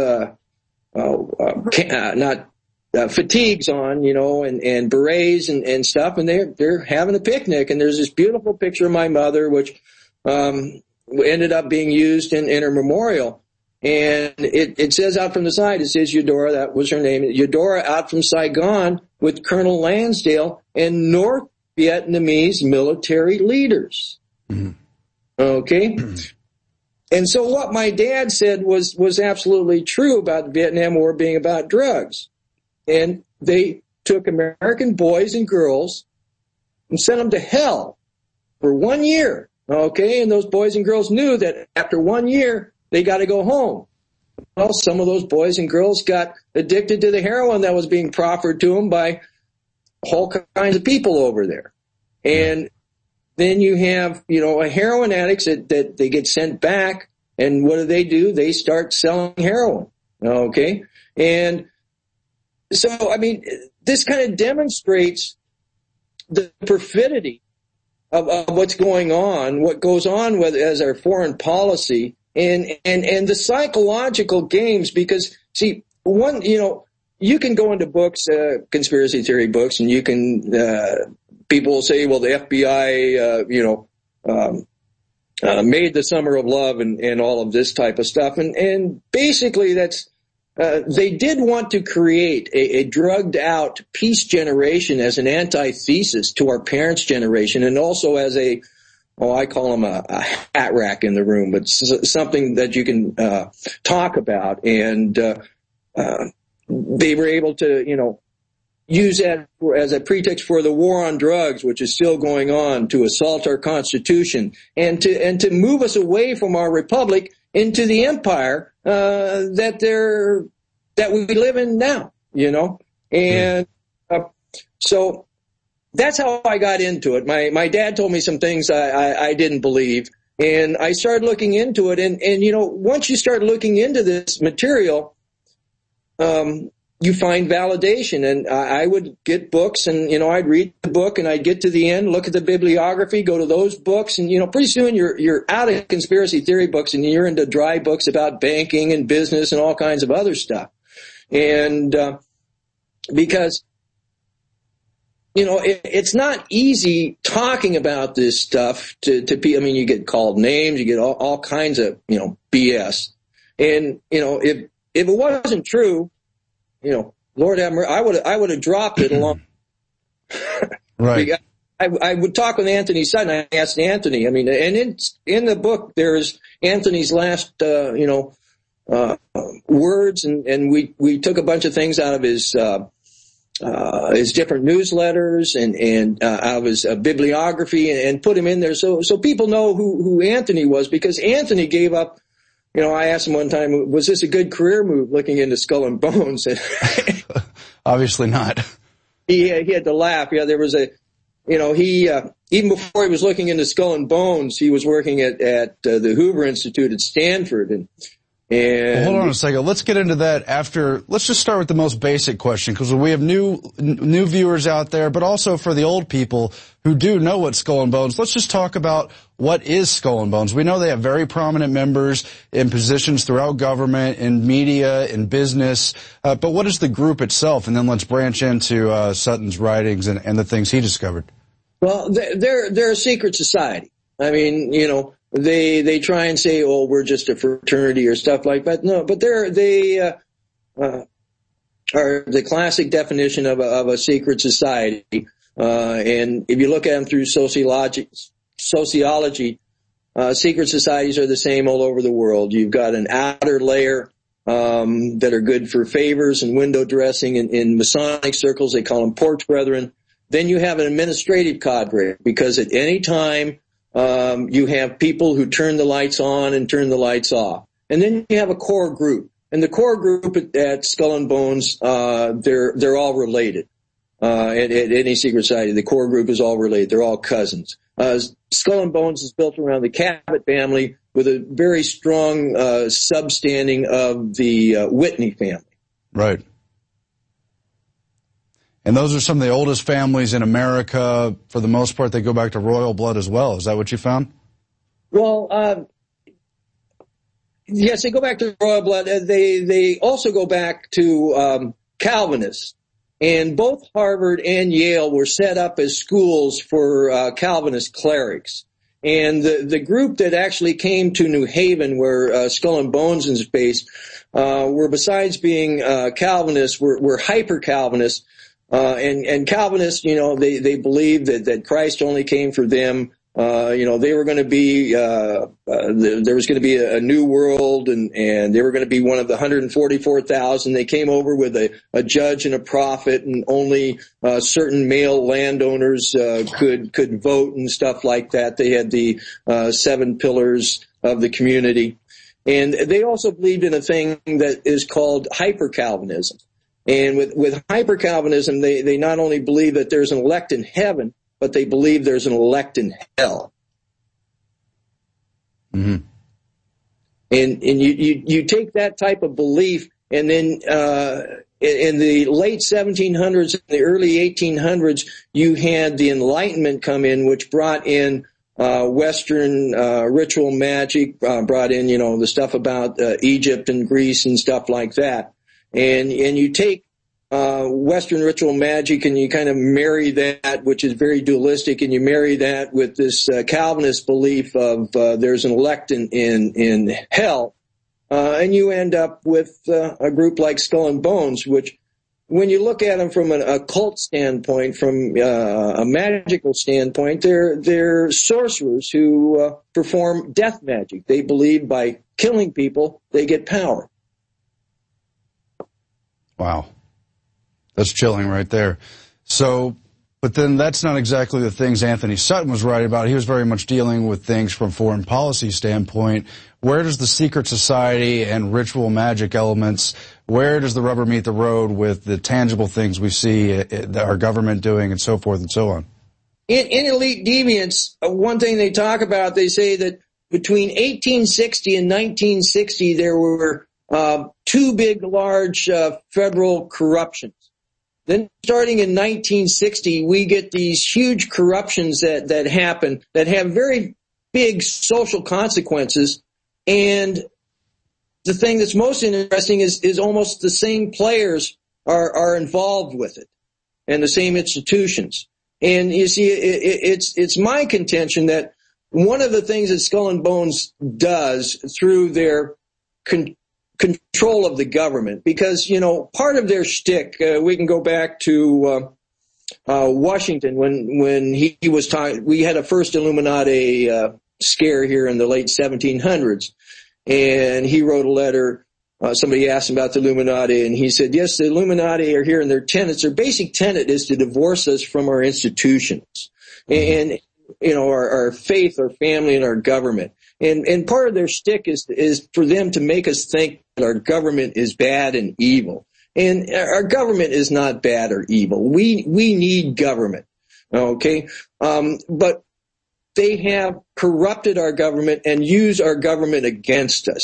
fatigues on, and berets and stuff, and they're having a picnic. And there's this beautiful picture of my mother, which ended up being used in her memorial. And it says out from the side, it says Eudora, that was her name, Eudora out from Saigon with Colonel Lansdale and North Vietnamese military leaders. Mm-hmm. Okay? And so what my dad said was absolutely true about the Vietnam War being about drugs. And they took American boys and girls and sent them to hell for 1 year. Okay? And those boys and girls knew that after 1 year, they got to go home. Well, some of those boys and girls got addicted to the heroin that was being proffered to them by whole kinds of people over there. And then you have, a heroin addicts that they get sent back. And what do? They start selling heroin. Okay? And so, this kind of demonstrates the perfidy of what's going on, what goes on as our foreign policy, and the psychological games. Because, see, you can go into books, conspiracy theory books, and you can, people will say, well, the FBI, made the Summer of Love and all of this type of stuff. And basically that's, they did want to create a drugged out peace generation as an antithesis to our parents' generation, and also as I call them a hat rack in the room, but something that you can talk about. And they were able to, use that as a pretext for the war on drugs, which is still going on, to assault our Constitution and to move us away from our republic into the empire that we live in now, And so that's how I got into it. My dad told me some things I didn't believe, and I started looking into it. And once you start looking into this material, you find validation. And I would get books, and I'd read the book, and I'd get to the end, look at the bibliography, go to those books, and pretty soon you're out of conspiracy theory books, and you're into dry books about banking and business and all kinds of other stuff. And because it's not easy talking about this stuff to people. You get called names, you get all kinds of BS, and if it wasn't true, Lord have mercy, I would have dropped it along. Right. I would talk with Anthony Sutton. I asked Anthony. And in the book there's Anthony's last words, and we took a bunch of things out of his different newsletters and out of his bibliography and put him in there so people know who Anthony was, because Anthony gave up. I asked him one time, was this a good career move, looking into Skull and Bones? Obviously not. He had to laugh. Yeah, there was he even before he was looking into Skull and Bones, he was working at the Hoover Institute at Stanford, And well, hold on a second. Let's get into that after. Let's just start with the most basic question, because we have new viewers out there, but also for the old people who do know what Skull and Bones. Let's just talk about what is Skull and Bones. We know they have very prominent members in positions throughout government, in media, in business. But what is the group itself? And then let's branch into Sutton's writings and the things he discovered. Well, they're a secret society. I mean, you know, they try and say, oh, we're just a fraternity or stuff like that. No, but they are the classic definition of a secret society. And if you look at them through sociology, secret societies are the same all over the world. You've got an outer layer that are good for favors and window dressing. In Masonic circles, they call them porch brethren. Then you have an administrative cadre, because at any time you have people who turn the lights on and turn the lights off. And then you have a core group. And the core group at Skull and Bones, they're all related. At any secret society, the core group is all related. They're all cousins. Skull and Bones is built around the Cabot family with a very strong substanding of the Whitney family. Right. And those are some of the oldest families in America. For the most part, they go back to royal blood as well. Is that what you found? Well, yes, they go back to royal blood. They also go back to Calvinists. And both Harvard and Yale were set up as schools for Calvinist clerics. And the group that actually came to New Haven, where Skull and Bones is based, were, besides being Calvinists, were hyper-Calvinists. And Calvinists, you know, they believed that Christ only came for them. You know, they were going to be, there was going to be a new world, and they were going to be one of the 144,000. They came over with a judge and a prophet, and only certain male landowners could vote and stuff like that. They had the 7 pillars of the community. And they also believed in a thing that is called hyper-Calvinism. And with hyper-Calvinism, they not only believe that there's an elect in heaven, but they believe there's an elect in hell. Mm-hmm. And you take that type of belief, and then in the late 1700s and the early 1800s, you had the Enlightenment come in, which brought in Western ritual magic, brought in, you know, the stuff about Egypt and Greece and stuff like that. And you take Western ritual magic and you kind of marry that, which is very dualistic, and you marry that with this Calvinist belief of there's an elect in hell, and you end up with a group like Skull and Bones, which, when you look at them from an occult standpoint, from a magical standpoint, they're sorcerers who perform death magic. They believe by killing people they get power. Wow. That's chilling right there. So, but then that's not exactly the things Anthony Sutton was writing about. He was very much dealing with things from foreign policy standpoint. Where does the secret society and ritual magic elements, where does the rubber meet the road with the tangible things we see our government doing and so forth and so on? In Elite Deviants, one thing they talk about, they say that between 1860 and 1960, there were 2 big, large federal corruptions. Then starting in 1960, we get these huge corruptions that happen that have very big social consequences. And the thing that's most interesting is almost the same players are involved with it, and the same institutions. And you see, it's my contention that one of the things that Skull and Bones does through their control of the government, because, you know, part of their shtick, we can go back to Washington when he was talking. We had a first Illuminati scare here in the late 1700s, and he wrote a letter. Somebody asked him about the Illuminati, and he said, yes, the Illuminati are here, and their tenets, their basic tenet is to divorce us from our institutions and you know, our faith, our family, and our government. And part of their shtick is for them to make us think that our government is bad and evil. And our government is not bad or evil. We need government. Okay? But they have corrupted our government and used our government against us.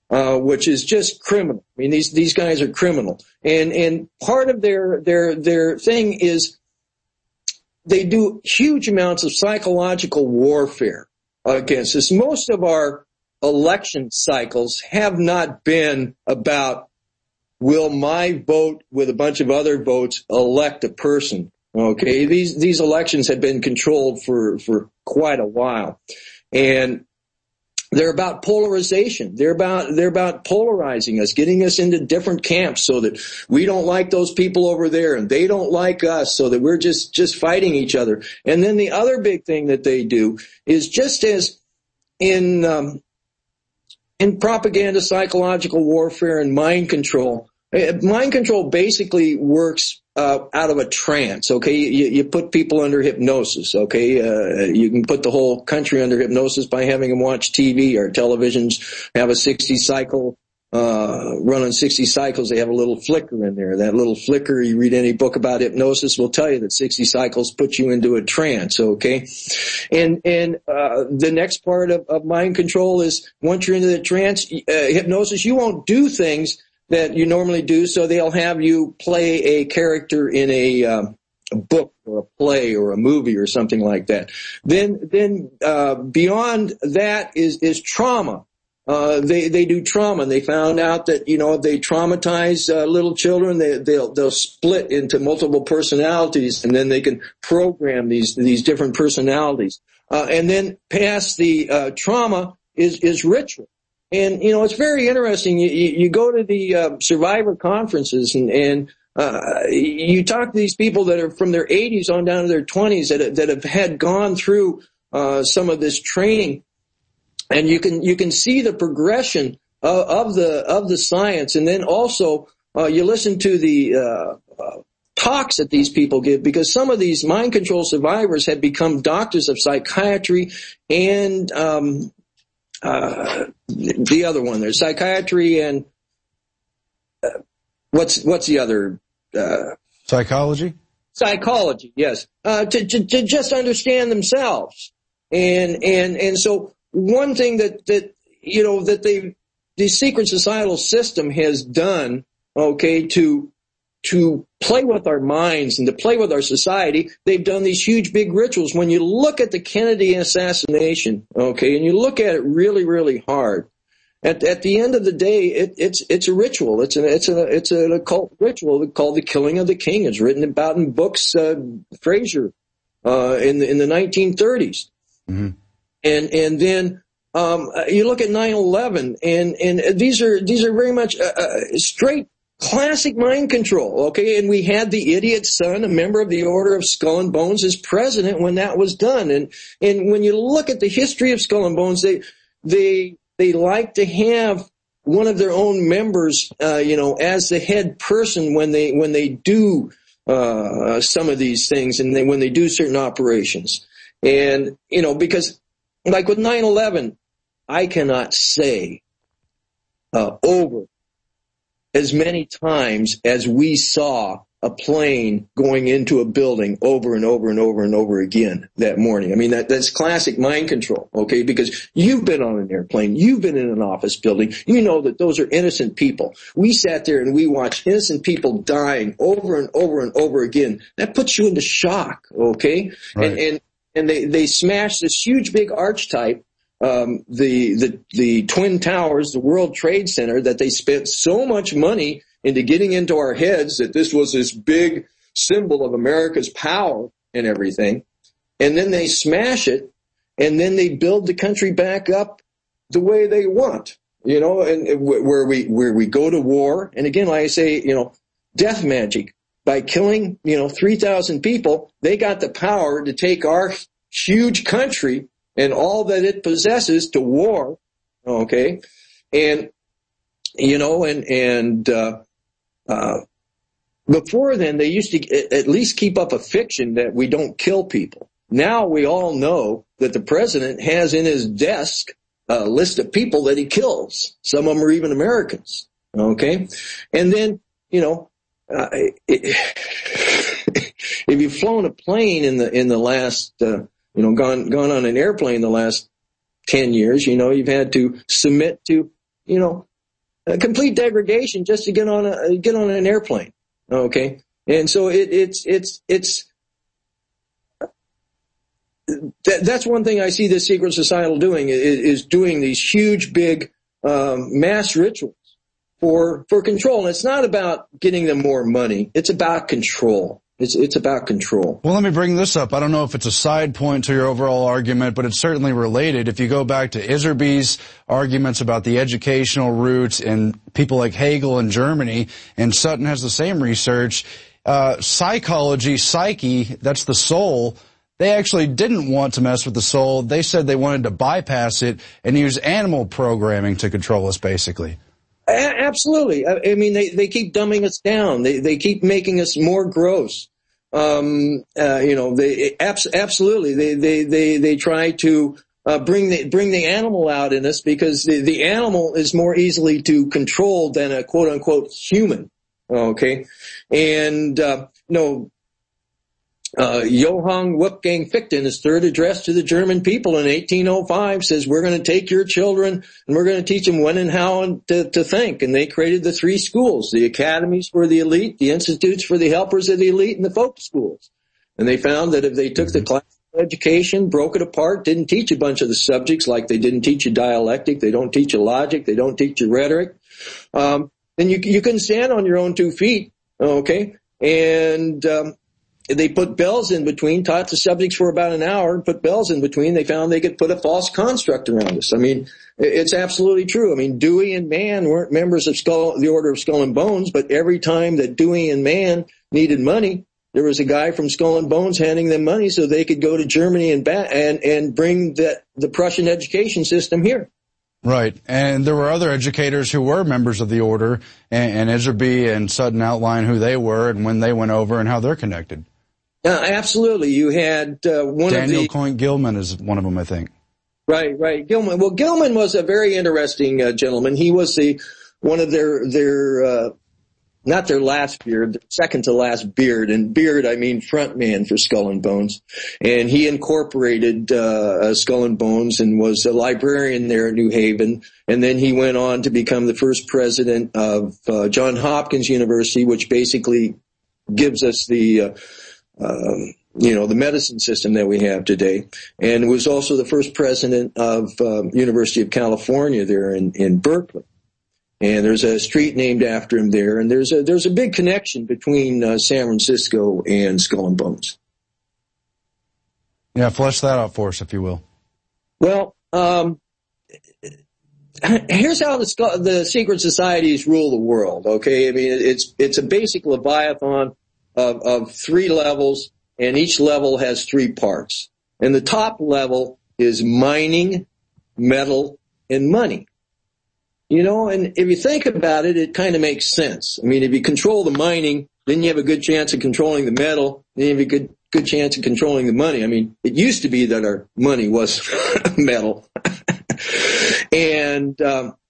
which is just criminal. I mean, these guys are criminal. And part of their thing is they do huge amounts of psychological warfare against us. Most of our election cycles have not been about, will my vote with a bunch of other votes elect a person? Okay, these elections have been controlled for quite a while. And they're about polarization. They're about polarizing us, getting us into different camps so that we don't like those people over there and they don't like us, so that we're just fighting each other. And then the other big thing that they do is, just as in propaganda, psychological warfare, and mind control basically works out of a trance, okay? You put people under hypnosis, okay? You can put the whole country under hypnosis by having them watch TV. Our televisions have a 60 cycle, run on 60 cycles. They have a little flicker in there. That little flicker, you read any book about hypnosis, will tell you that 60 cycles put you into a trance, okay? And the next part of mind control is, once you're into the trance, hypnosis, you won't do things that you normally do, so they'll have you play a character in a book or a play or a movie or something like that. Then beyond that is trauma. They do trauma, and they found out that, if they traumatize little children, they'll split into multiple personalities, and then they can program these different personalities. And then past the trauma is ritual. And, it's very interesting. You go to the survivor conferences and you talk to these people that are from their 80s on down to their 20s that have had gone through some of this training. And you can see the progression of the science. And then also you listen to the talks that these people give, because some of these mind control survivors have become doctors of psychiatry and the other one, there's psychiatry and what's the other? Psychology? Psychology, yes. To just understand themselves. And so one thing that the secret societal system has done, okay, to play with our minds and to play with our society, they've done these huge big rituals. When you look at the Kennedy assassination, okay, and you look at it really, really hard, at the end of the day, it's a ritual. It's an occult ritual called the Killing of the King. It's written about in books, Fraser, in the 1930s. Mm-hmm. And then you look at 9/11, and these are very much straight classic mind control, okay? And we had the idiot's son, a member of the Order of Skull and Bones, as president when that was done. And when you look at the history of Skull and Bones, they like to have one of their own members, as the head person when they do some of these things, and when they do certain operations. And because like with 9/11, I cannot say over as many times as we saw a plane going into a building over and over and over and over again that morning. I mean, that's classic mind control, okay? Because you've been on an airplane, you've been in an office building, you know that those are innocent people. We sat there and we watched innocent people dying over and over and over again. That puts you into shock, okay? Right. And they smashed this huge big archetype, the Twin Towers, the World Trade Center, that they spent so much money into getting into our heads that this was this big symbol of America's power and everything. And then they smash it, and then they build the country back up the way they want, and where we go to war. And again, like I say, death magic. By killing, 3,000 people, they got the power to take our huge country and all that it possesses to war, okay? And, before then, they used to at least keep up a fiction that we don't kill people. Now we all know that the president has in his desk a list of people that he kills. Some of them are even Americans, okay? And then, if you've flown a plane in the last, gone on an airplane the last 10 years, you've had to submit to, complete degradation just to get on an airplane. Okay, and so that's one thing I see this secret societal doing is doing these huge, big mass rituals for control. And it's not about getting them more money; it's about control. It's about control. Well, let me bring this up. I don't know if it's a side point to your overall argument, but it's certainly related. If you go back to Iserby's arguments about the educational roots and people like Hegel in Germany, and Sutton has the same research, psychology, psyche, that's the soul. They actually didn't want to mess with the soul. They said they wanted to bypass it and use animal programming to control us, basically. Absolutely. I mean, they keep dumbing us down. They keep making us more gross. Absolutely. They try to bring the animal out in us because the animal is more easily to control than a quote unquote human. Okay, and Johann Wolfgang Fichte, in his third address to the German people in 1805, says, we're going to take your children and we're going to teach them when and how to think. And they created the three schools, the academies for the elite, the institutes for the helpers of the elite, and the folk schools. And they found that if they took the classical education, broke it apart, didn't teach a bunch of the subjects, like they didn't teach you dialectic, they don't teach you logic, they don't teach you rhetoric, then you couldn't stand on your own 2 feet, okay? And they put bells in between, taught the subjects for about an hour, put bells in between. They found they could put a false construct around us. I mean, it's absolutely true. I mean, Dewey and Mann weren't members of the Order of Skull and Bones, but every time that Dewey and Mann needed money, there was a guy from Skull and Bones handing them money so they could go to Germany and bring the Prussian education system here. Right. And there were other educators who were members of the order, and Iserby and Sutton outline who they were and when they went over and how they're connected. Absolutely. You had Daniel Coyne Gilman is one of them, I think. Right. Gilman. Well, Gilman was a very interesting gentleman. He was one of their not their last beard, their second to last beard. And beard, I mean front man for Skull and Bones. And he incorporated Skull and Bones and was a librarian there at New Haven. And then he went on to become the first president of Johns Hopkins University, which basically gives us the medicine system that we have today, and was also the first president of University of California there in Berkeley. And there's a street named after him there, and there's a big connection between San Francisco and Skull and Bones. Yeah, flesh that out for us, if you will. Well, here's how the secret societies rule the world. Okay, I mean it's a basic Leviathan of 3 levels, and each level has 3 parts. And the top level is mining, metal, and money. And if you think about it, it kind of makes sense. I mean, if you control the mining, then you have a good chance of controlling the metal, then you have a good chance of controlling the money. I mean, it used to be that our money was metal. And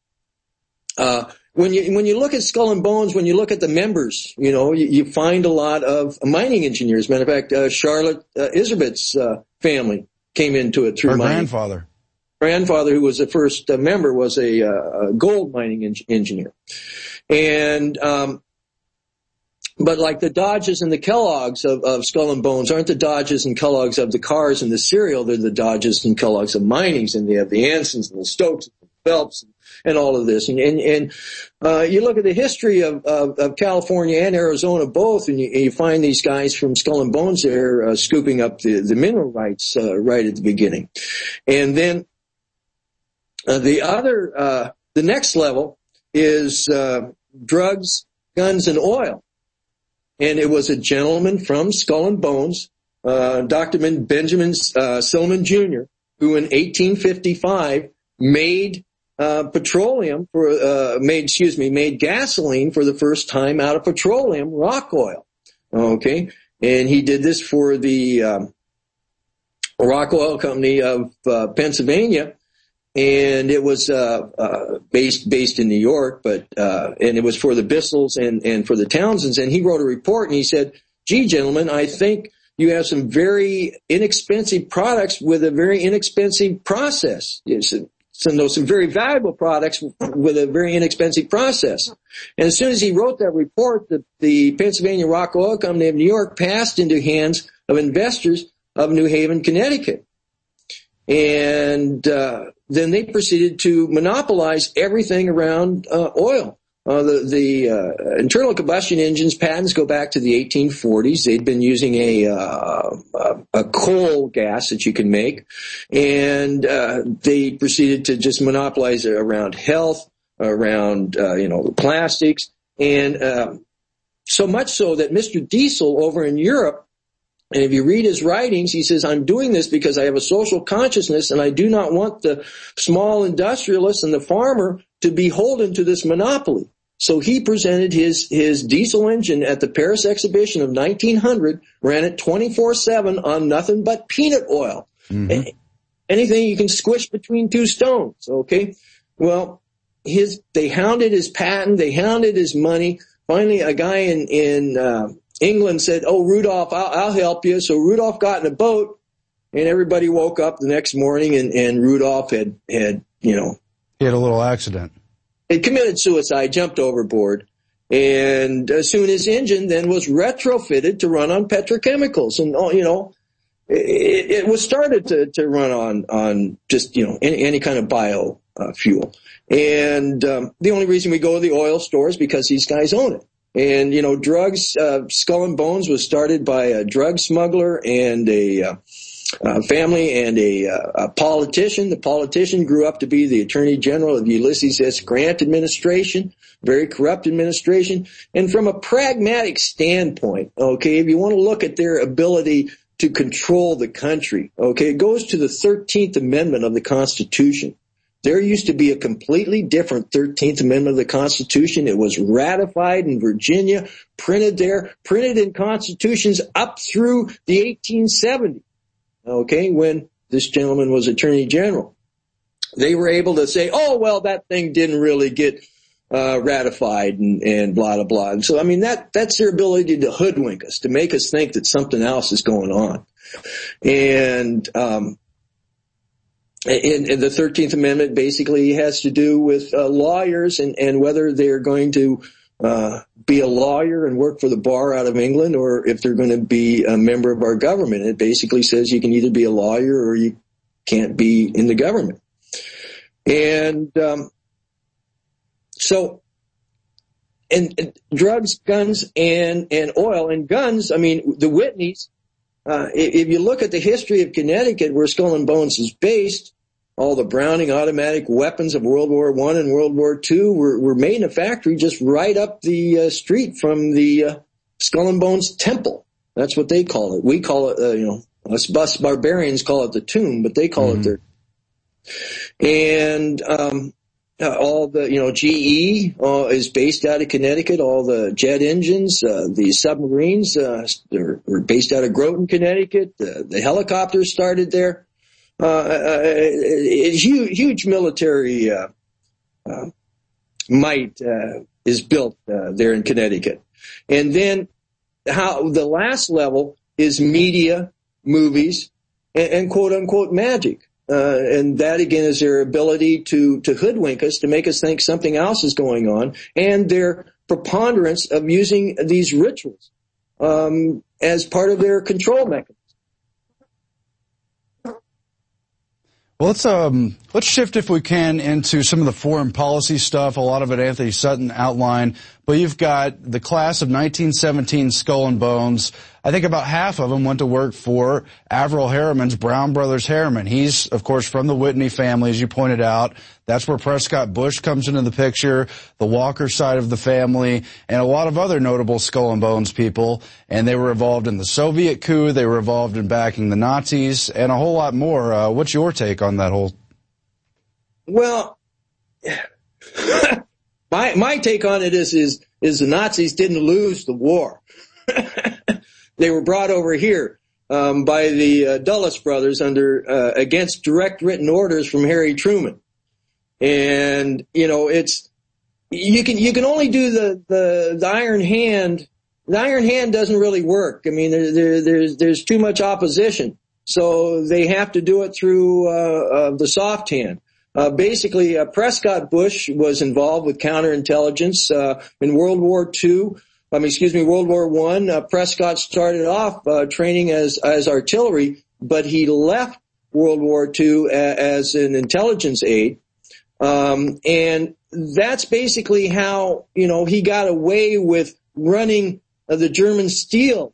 when you look at Skull and Bones, when you look at the members, you find a lot of mining engineers. Matter of fact, Charlotte Iserbyt's family came into it through her mining. Grandfather, who was the first member, was a gold mining engineer. And but like the Dodges and the Kellogg's of Skull and Bones aren't the Dodges and Kellogg's of the cars and the cereal. They're the Dodges and Kellogg's of minings, and they have the Ansons and the Stokes and the Phelps and all of this. And you look at the history of California and Arizona both, and you find these guys from Skull and Bones there scooping up the mineral rights right at the beginning. And then the next level is drugs, guns, and oil. And it was a gentleman from Skull and Bones, Dr. Benjamin Silliman Jr., who in 1855 made gasoline for the first time out of petroleum, rock oil. Okay. And he did this for the Rock Oil Company of Pennsylvania. And it was based in New York, but and it was for the Bissells and for the Townsends. And he wrote a report and he said, gee, gentlemen, I think you have some very inexpensive products with a very inexpensive process. some very valuable products with a very inexpensive process. And as soon as he wrote that report, the Pennsylvania Rock Oil Company of New York passed into hands of investors of New Haven, Connecticut. And then they proceeded to monopolize everything around oil. The internal combustion engines patents go back to the 1840s. They'd been using a coal gas that you can make, and they proceeded to just monopolize it around health, around plastics, and so much so that Mr. Diesel over in Europe, and if you read his writings, he says, I'm doing this because I have a social consciousness and I do not want the small industrialist and the farmer to be beholden to this monopoly. So he presented his diesel engine at the Paris exhibition of 1900, ran it 24/7 on nothing but peanut oil. Mm-hmm. Anything you can squish between two stones, okay? Well, they hounded his patent, they hounded his money. Finally, a guy in England said, oh, Rudolph, I'll help you. So Rudolph got in a boat, and everybody woke up the next morning, and Rudolph had he had a little accident. He committed suicide, jumped overboard, and soon his engine then was retrofitted to run on petrochemicals. And, it was started to run on just, any kind of bio fuel. And the only reason we go to the oil store is because these guys own it. And, drugs, Skull and Bones was started by a drug smuggler and a family and a politician. The politician grew up to be the Attorney General of the Ulysses S. Grant administration, very corrupt administration. And from a pragmatic standpoint, okay, if you want to look at their ability to control the country, okay, it goes to the 13th Amendment of the Constitution. There used to be a completely different 13th Amendment of the Constitution. It was ratified in Virginia, printed in constitutions up through the 1870s, okay, when this gentleman was Attorney General. They were able to say, oh, well, that thing didn't really get ratified and blah, blah, blah. And so, I mean, that's their ability to hoodwink us, to make us think that something else is going on. And in the 13th Amendment basically has to do with lawyers and whether they're going to be a lawyer and work for the bar out of England or if they're going to be a member of our government. It basically says you can either be a lawyer or you can't be in the government. And so drugs, guns, and oil. And guns, I mean, the Whitneys, if you look at the history of Connecticut, where Skull and Bones is based, all the Browning automatic weapons of World War I and World War II were made in a factory just right up the street from the Skull and Bones Temple. That's what they call it. We call it, us barbarians call it the tomb, but they call it their. And all the, GE is based out of Connecticut. All the jet engines, the submarines, they're based out of Groton, Connecticut. The helicopters started there. Huge military might is built there in Connecticut. And then how the last level is media, movies, and quote unquote magic. And that again is their ability to hoodwink us, to make us think something else is going on, and their preponderance of using these rituals as part of their control mechanism. Well, let's shift, if we can, into some of the foreign policy stuff. A lot of it Anthony Sutton outlined. But you've got the class of 1917 Skull and Bones. I think about half of them went to work for Averell Harriman's Brown Brothers Harriman. He's, of course, from the Whitney family, as you pointed out. That's where Prescott Bush comes into the picture, the Walker side of the family, and a lot of other notable Skull and Bones people. And they were involved in the Soviet coup. They were involved in backing the Nazis, and a whole lot more. What's your take on that whole? Well, my take on it is the Nazis didn't lose the war. They were brought over here by the Dulles brothers against direct written orders from Harry Truman. And it's you can only do the iron hand. The iron hand doesn't really work. I mean, there's too much opposition, so they have to do it through the soft hand. Basically, Prescott Bush was involved with counterintelligence in World War I. Prescott started off training as artillery, but he left World War II as an intelligence aide. And that's basically how, he got away with running the German steel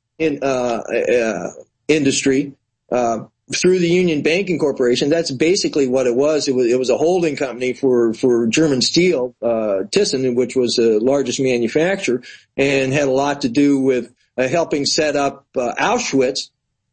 industry through the Union Banking Corporation. That's basically what it was. It was a holding company for German Steel, Thyssen, which was the largest manufacturer, and had a lot to do with helping set up Auschwitz.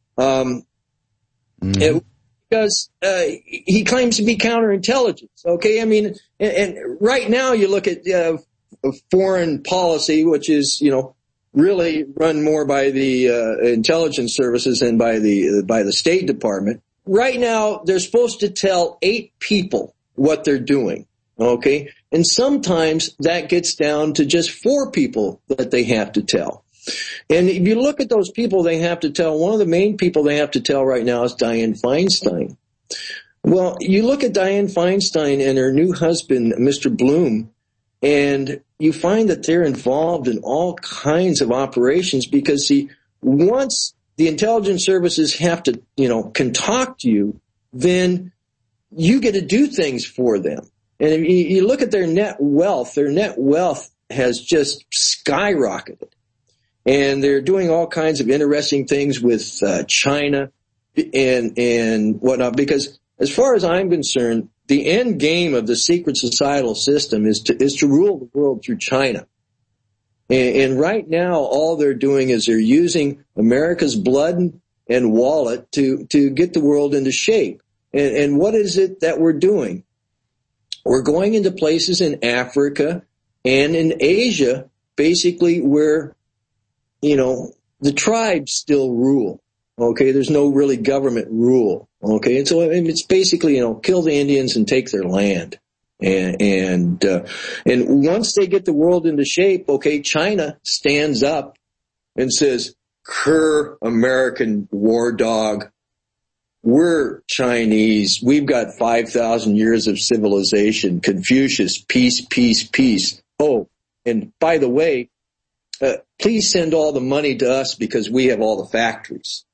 Because he claims to be counterintelligence. Okay, I mean, and right now you look at foreign policy, which is really run more by the intelligence services than by the State Department. Right now, they're supposed to tell 8 people what they're doing. Okay, and sometimes that gets down to just 4 people that they have to tell. And if you look at those people they have to tell, one of the main people they have to tell right now is Dianne Feinstein. Well, you look at Dianne Feinstein and her new husband, Mr. Bloom, and you find that they're involved in all kinds of operations because, see, once the intelligence services have to, can talk to you, then you get to do things for them. And if you look at their net wealth has just skyrocketed. And they're doing all kinds of interesting things with China and whatnot, because as far as I'm concerned, the end game of the secret societal system is to rule the world through China. And right now, all they're doing is they're using America's blood and wallet to get the world into shape. And what is it that we're doing? We're going into places in Africa and in Asia, basically where the tribes still rule. Okay, there's no really government rule. Okay, and so it's basically, kill the Indians and take their land. And once they get the world into shape, okay, China stands up and says, "Cur American war dog. We're Chinese. We've got 5,000 years of civilization. Confucius, peace, peace, peace. Oh, and by the way, please send all the money to us because we have all the factories."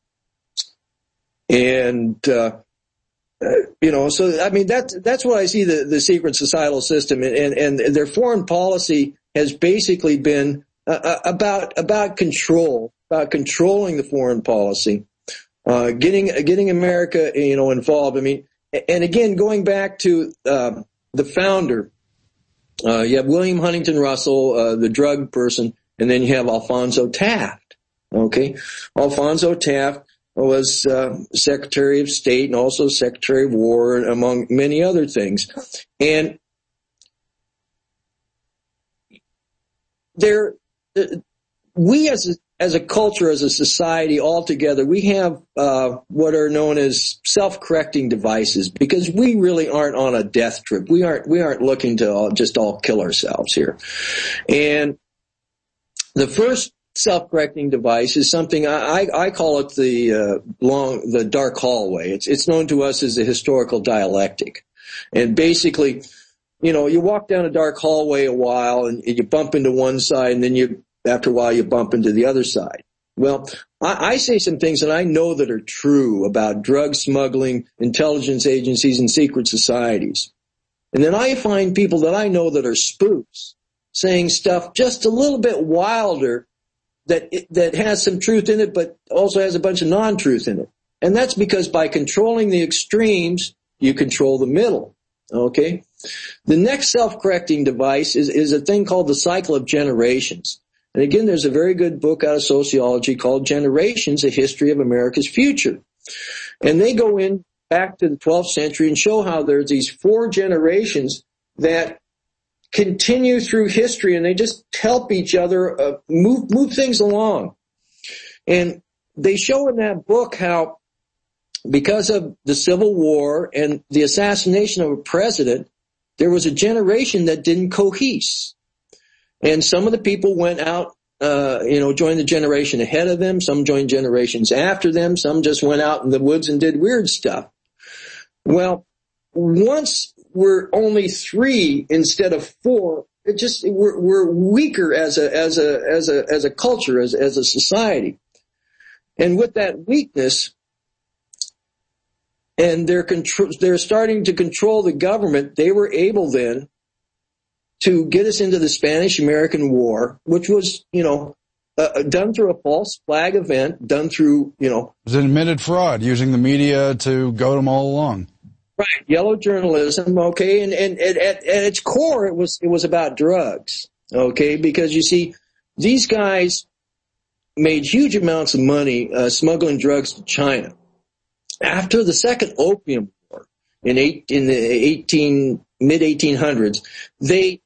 And, so, I mean, that's what I see the secret societal system, and their foreign policy has basically been about control, about controlling the foreign policy, getting America, involved. I mean, and again, going back to the founder, you have William Huntington Russell, the drug person, and then you have Alfonso Taft. Okay, Alfonso Taft was Secretary of State and also Secretary of War, among many other things. And we as a culture, as a society altogether, we have what are known as self-correcting devices, because we really aren't on a death trip. We aren't looking to just all kill ourselves here. And the first self-correcting device is something I call it the dark hallway. It's known to us as the historical dialectic. And basically, you walk down a dark hallway a while and you bump into one side, and then after a while you bump into the other side. Well, I say some things that I know that are true about drug smuggling, intelligence agencies, and secret societies. And then I find people that I know that are spooks saying stuff just a little bit wilder that has some truth in it, but also has a bunch of non-truth in it. And that's because by controlling the extremes, you control the middle. Okay? The next self-correcting device is a thing called the cycle of generations. And again, there's a very good book out of sociology called Generations, A History of America's Future. And they go in back to the 12th century and show how there's these 4 generations that continue through history, and they just help each other move things along. And they show in that book how, because of the Civil War and the assassination of a president, there was a generation that didn't cohese. And some of the people went out, joined the generation ahead of them. Some joined generations after them. Some just went out in the woods and did weird stuff. Well, once we're only 3 instead of 4, we're weaker as a culture, as a society. And with that weakness, and they're starting to control the government, they were able then to get us into the Spanish-American War, which was, done through a false flag event, done through, It was an admitted fraud, using the media to goad them all along. Right, yellow journalism, okay, and at its core, it was about drugs, okay, because you see, these guys made huge amounts of money smuggling drugs to China. After the Second Opium War in the mid-1800s, they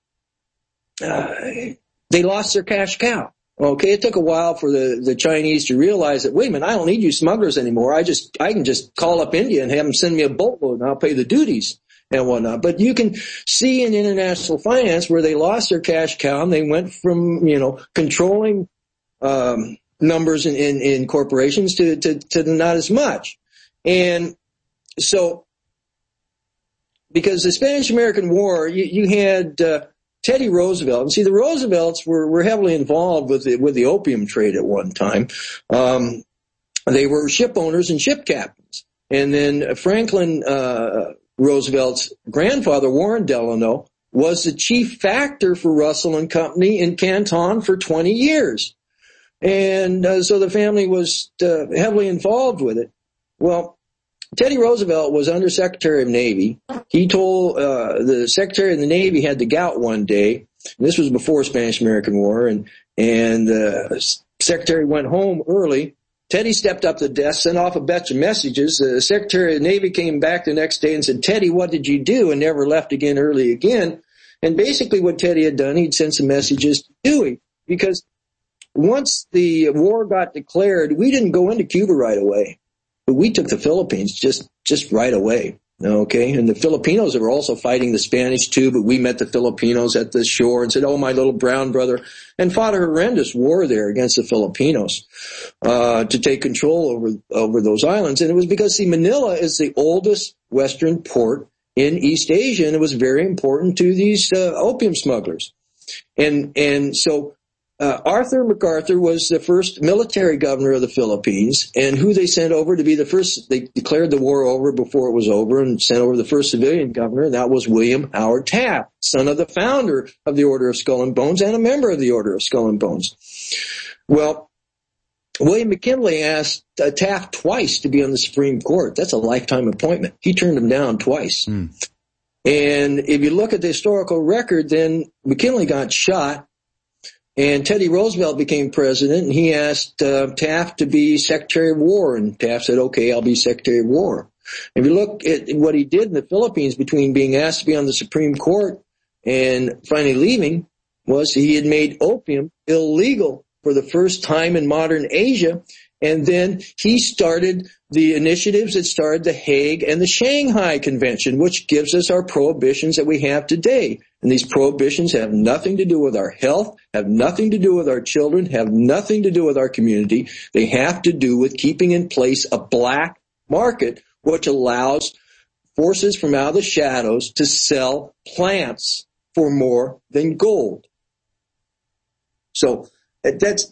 lost their cash cow. Okay, it took a while for the Chinese to realize that, wait a minute, I don't need you smugglers anymore. I can just call up India and have them send me a boatload and I'll pay the duties and whatnot. But you can see in international finance where they lost their cash cow and they went from, controlling numbers in corporations to not as much. And so, because the Spanish-American War, you had Teddy Roosevelt. And see, the Roosevelts were heavily involved with the opium trade at one time. They were ship owners and ship captains. And then Franklin Roosevelt's grandfather, Warren Delano, was the chief factor for Russell and Company in Canton for 20 years. And so the family was heavily involved with it. Well, Teddy Roosevelt was Under Secretary of Navy. He told the Secretary of the Navy had the gout one day. And this was before Spanish-American War, and the Secretary went home early. Teddy stepped up to the desk, sent off a bunch of messages. The Secretary of the Navy came back the next day and said, "Teddy, what did you do?" and never left again early again. And basically what Teddy had done, he'd sent some messages to Dewey, because once the war got declared, we didn't go into Cuba right away. But we took the Philippines just right away, okay? And the Filipinos were also fighting the Spanish too, but we met the Filipinos at the shore and said, "Oh, my little brown brother," and fought a horrendous war there against the Filipinos to take control over those islands. And it was because, see, Manila is the oldest Western port in East Asia, and it was very important to these opium smugglers. And so Arthur MacArthur was the first military governor of the Philippines, and who they sent over to be the first, they declared the war over before it was over and sent over the first civilian governor, and that was William Howard Taft, son of the founder of the Order of Skull and Bones and a member of the Order of Skull and Bones. Well, William McKinley asked Taft twice to be on the Supreme Court. That's a lifetime appointment. He turned him down twice. And if you look at the historical record, then McKinley got shot, and Teddy Roosevelt became president, and he asked Taft to be Secretary of War, and Taft said, "Okay, I'll be Secretary of War." If you look at what he did in the Philippines between being asked to be on the Supreme Court and finally leaving, was he had made opium illegal for the first time in modern Asia, and then he started the initiatives that started the Hague and the Shanghai Convention, which gives us our prohibitions that we have today. And these prohibitions have nothing to do with our health, have nothing to do with our children, have nothing to do with our community. They have to do with keeping in place a black market, which allows forces from out of the shadows to sell plants for more than gold. So that's,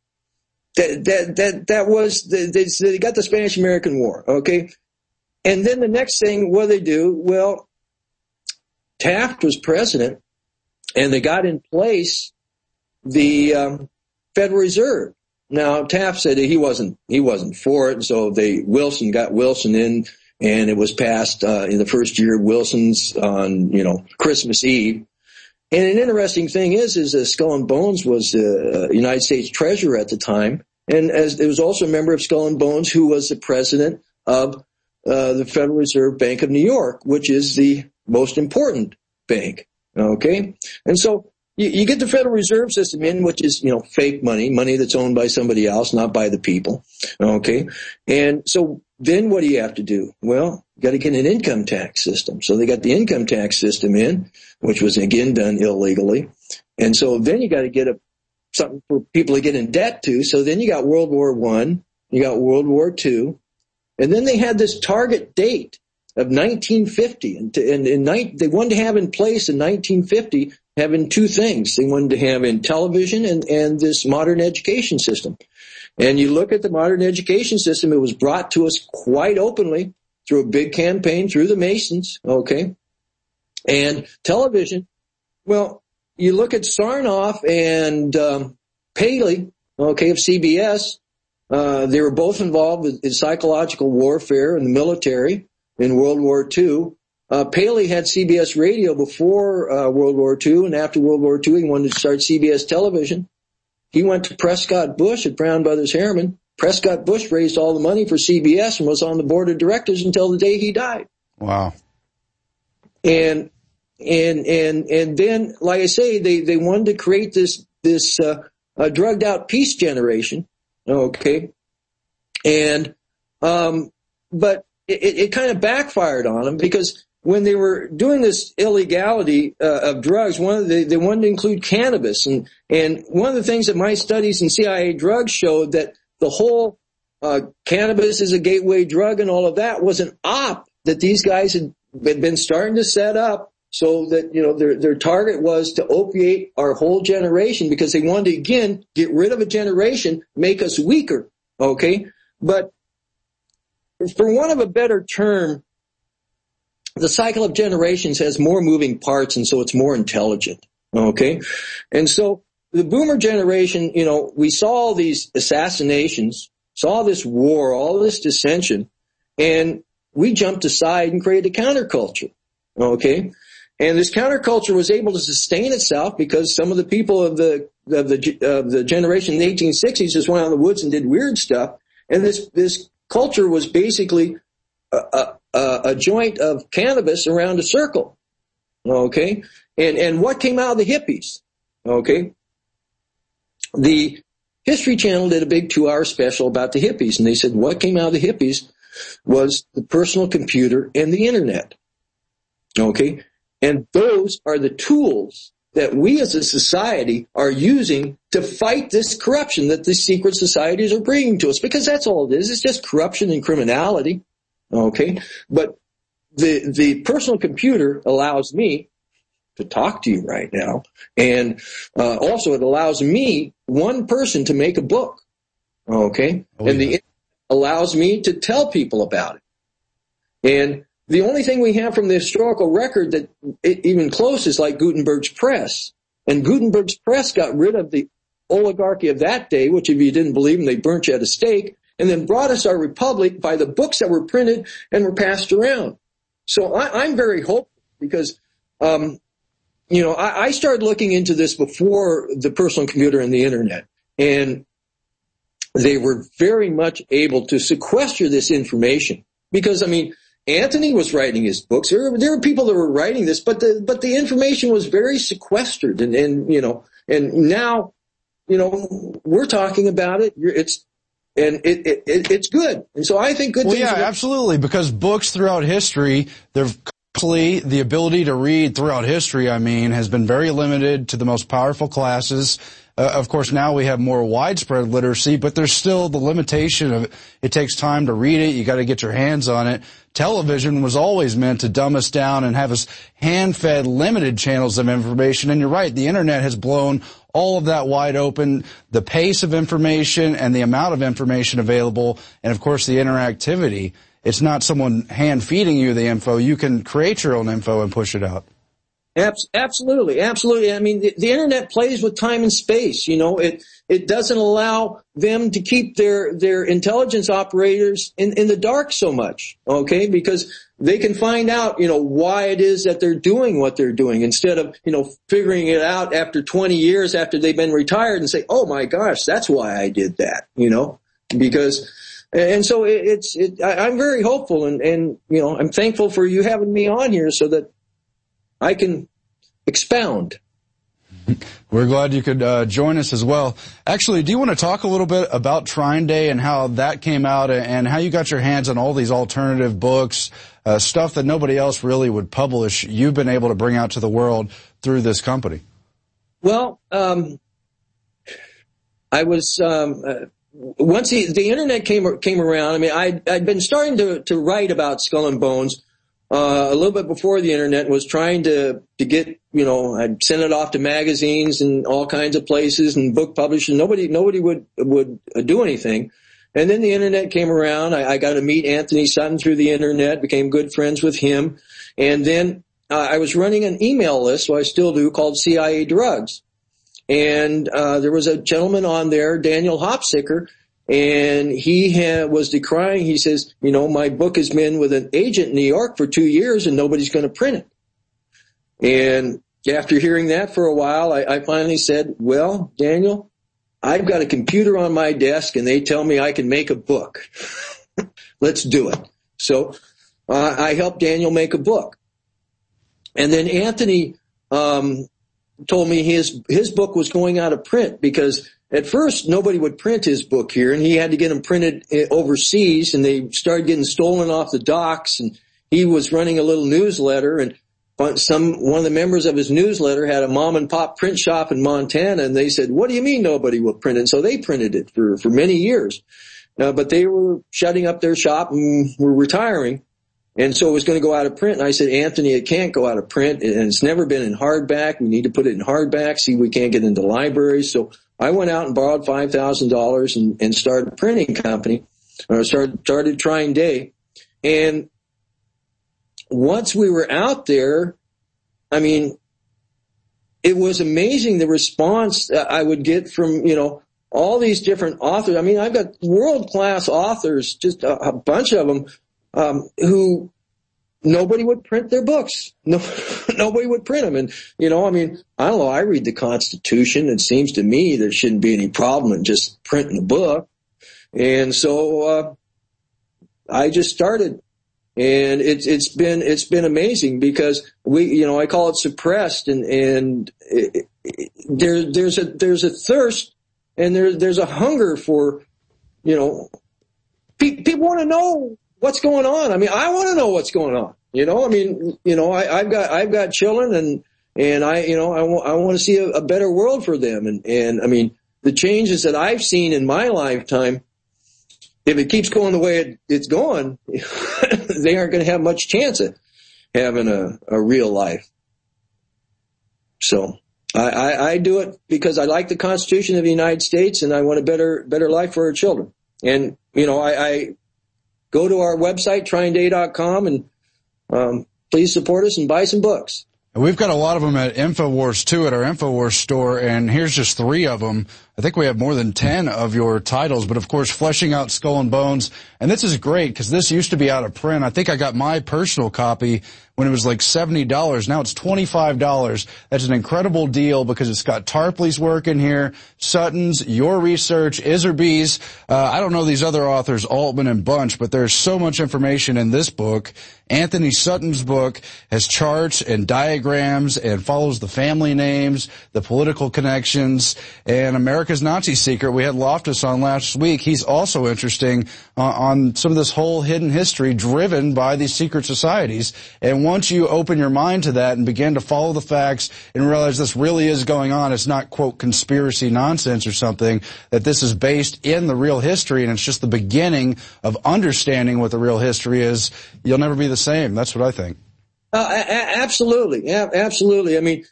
that was, they got the Spanish-American War, okay? And then the next thing, what they do? Well, Taft was president, and they got in place the Federal Reserve. Now, Taft said that he wasn't for it, and so Wilson got Wilson in, and it was passed in the first year of Wilson's on, Christmas Eve. And an interesting thing is Skull and Bones was United States Treasurer at the time, and as it was also a member of Skull and Bones who was the president of the Federal Reserve Bank of New York, which is the most important bank. Okay, and so you get the Federal Reserve System in, which is fake money that's owned by somebody else, not by the people. Okay, and so then what do you have to do? Well, you got to get an income tax system. So they got the income tax system in, which was again done illegally. And so then you got to get something for people to get in debt to. So then you got World War I, you got World War II, and then they had this target date of 1950. They wanted to have in place in 1950 having two things. They wanted to have in television and this modern education system. And you look at the modern education system, it was brought to us quite openly through a big campaign through the Masons, okay? And television, well, you look at Sarnoff and Paley, okay, of CBS. They were both involved in psychological warfare in the military in World War II. Paley had CBS radio before World War II, and after World War II, he wanted to start CBS television. He went to Prescott Bush at Brown Brothers Harriman. Prescott Bush raised all the money for CBS and was on the board of directors until the day he died. Wow. And then, like I say, they wanted to create this drugged out peace generation. Okay. And, but it kind of backfired on them because when they were doing this illegality of drugs, they wanted to include cannabis. And one of the things that my studies in CIA drugs showed that the whole cannabis is a gateway drug and all of that was an op that these guys had been starting to set up so that, you know, their target was to opiate our whole generation because they wanted to, again, get rid of a generation, make us weaker. Okay. But for want of a better term, the cycle of generations has more moving parts, and so it's more intelligent. Okay. And so the boomer generation, you know, we saw all these assassinations, saw this war, all this dissension, and we jumped aside and created a counterculture. Okay. And this counterculture was able to sustain itself because some of the people of the generation in the 1860s just went out in the woods and did weird stuff. And this culture was basically a joint of cannabis around a circle. Okay. And what came out of the hippies? Okay. The History Channel did a big 2-hour special about the hippies, and they said what came out of the hippies was the personal computer and the internet. Okay. And those are the tools that we as a society are using to fight this corruption that the secret societies are bringing to us, because that's all it is. It's just corruption and criminality. Okay. But the personal computer allows me to talk to you right now. And also it allows me, one person, to make a book. Okay. And the internet allows me to tell people about it. And the only thing we have from the historical record that even close is like Gutenberg's press. And Gutenberg's press got rid of the oligarchy of that day, which if you didn't believe them, they burnt you at a stake, and then brought us our republic by the books that were printed and were passed around. So I'm very hopeful because, you know, I started looking into this before the personal computer and the internet, and they were very much able to sequester this information because, I mean, Anthony was writing his books. There were people that were writing this, but the information was very sequestered, and you know, and now, you know, we're talking about it. It's good, and so I think good. Well, things yeah, absolutely, because books throughout history, the ability to read throughout history, I mean, has been very limited to the most powerful classes. Of course, now we have more widespread literacy, but there's still the limitation of it takes time to read it. You got to get your hands on it. Television was always meant to dumb us down and have us hand-fed limited channels of information. And you're right, the internet has blown all of that wide open, the pace of information and the amount of information available, and of course the interactivity. It's not someone hand-feeding you the info. You can create your own info and push it out. Absolutely, absolutely. I mean, the internet plays with time and space. You know, it doesn't allow them to keep their intelligence operators in the dark so much. Okay, because they can find out, you know, why it is that they're doing what they're doing instead of, you know, figuring it out after 20 years after they've been retired and say, oh my gosh, that's why I did that. You know, because. And so I'm very hopeful and, you know, I'm thankful for you having me on here so that I can expound. We're glad you could join us as well. Actually, do you want to talk a little bit about Trine Day and how that came out and how you got your hands on all these alternative books, stuff that nobody else really would publish, you've been able to bring out to the world through this company? Well, I was... once the internet came around, I mean, I'd been starting to write about Skull and Bones a little bit before the internet, was trying to get, I'd send it off to magazines and all kinds of places and book publishers. Nobody would do anything. And then the internet came around. I got to meet Anthony Sutton through the internet, became good friends with him. And then I was running an email list, so I still do, called CIA Drugs. And there was a gentleman on there, Daniel Hopsicker, and he was decrying. He says, my book has been with an agent in New York for 2 years and nobody's going to print it. And after hearing that for a while, I finally said, well, Daniel, I've got a computer on my desk and they tell me I can make a book. Let's do it. So I helped Daniel make a book. And then Anthony told me his book was going out of print because at first nobody would print his book here, and he had to get them printed overseas, and they started getting stolen off the docks. And he was running a little newsletter, and one of the members of his newsletter had a mom and pop print shop in Montana, and they said, "What do you mean nobody will print it?" And so they printed it for many years. But they were shutting up their shop and were retiring. And so it was going to go out of print. And I said, Anthony, it can't go out of print. And it's never been in hardback. We need to put it in hardback. See, we can't get into libraries. So I went out and borrowed $5,000 and started a printing company, or started Trying Day. And once we were out there, I mean, it was amazing the response I would get from, all these different authors. I mean, I've got world-class authors, just a bunch of them, who nobody would print their books. No, nobody would print them. And, I don't know, I read the Constitution. It seems to me there shouldn't be any problem in just printing a book. And so, I just started. And it's been amazing because I call it suppressed, and there's a thirst and there's a hunger for, people want to know what's going on. I mean, I want to know what's going on. I've got children, and I want to see a better world for them. And I mean, the changes that I've seen in my lifetime, if it keeps going the way it's going, they aren't going to have much chance of having a real life. So I do it because I like the Constitution of the United States, and I want a better life for our children. And, I go to our website, tryingday.com, and please support us and buy some books. We've got a lot of them at InfoWars, too, at our InfoWars store, and here's just 3 of them. I think we have more than 10 of your titles, but of course, Fleshing Out Skull and Bones. And this is great because this used to be out of print. I think I got my personal copy when it was like $70. Now it's $25. That's an incredible deal because it's got Tarpley's work in here, Sutton's, your research, Iserby's. I don't know these other authors, Altman and Bunch, but there's so much information in this book. Anthony Sutton's book has charts and diagrams and follows the family names, the political connections, and America's Nazi Secret. We had Loftus on last week. He's also interesting on some of this whole hidden history driven by these secret societies. And once you open your mind to that and begin to follow the facts and realize this really is going on, it's not, quote, conspiracy nonsense or something, that this is based in the real history and it's just the beginning of understanding what the real history is, you'll never be the same. That's what I think. Absolutely. Absolutely. I mean,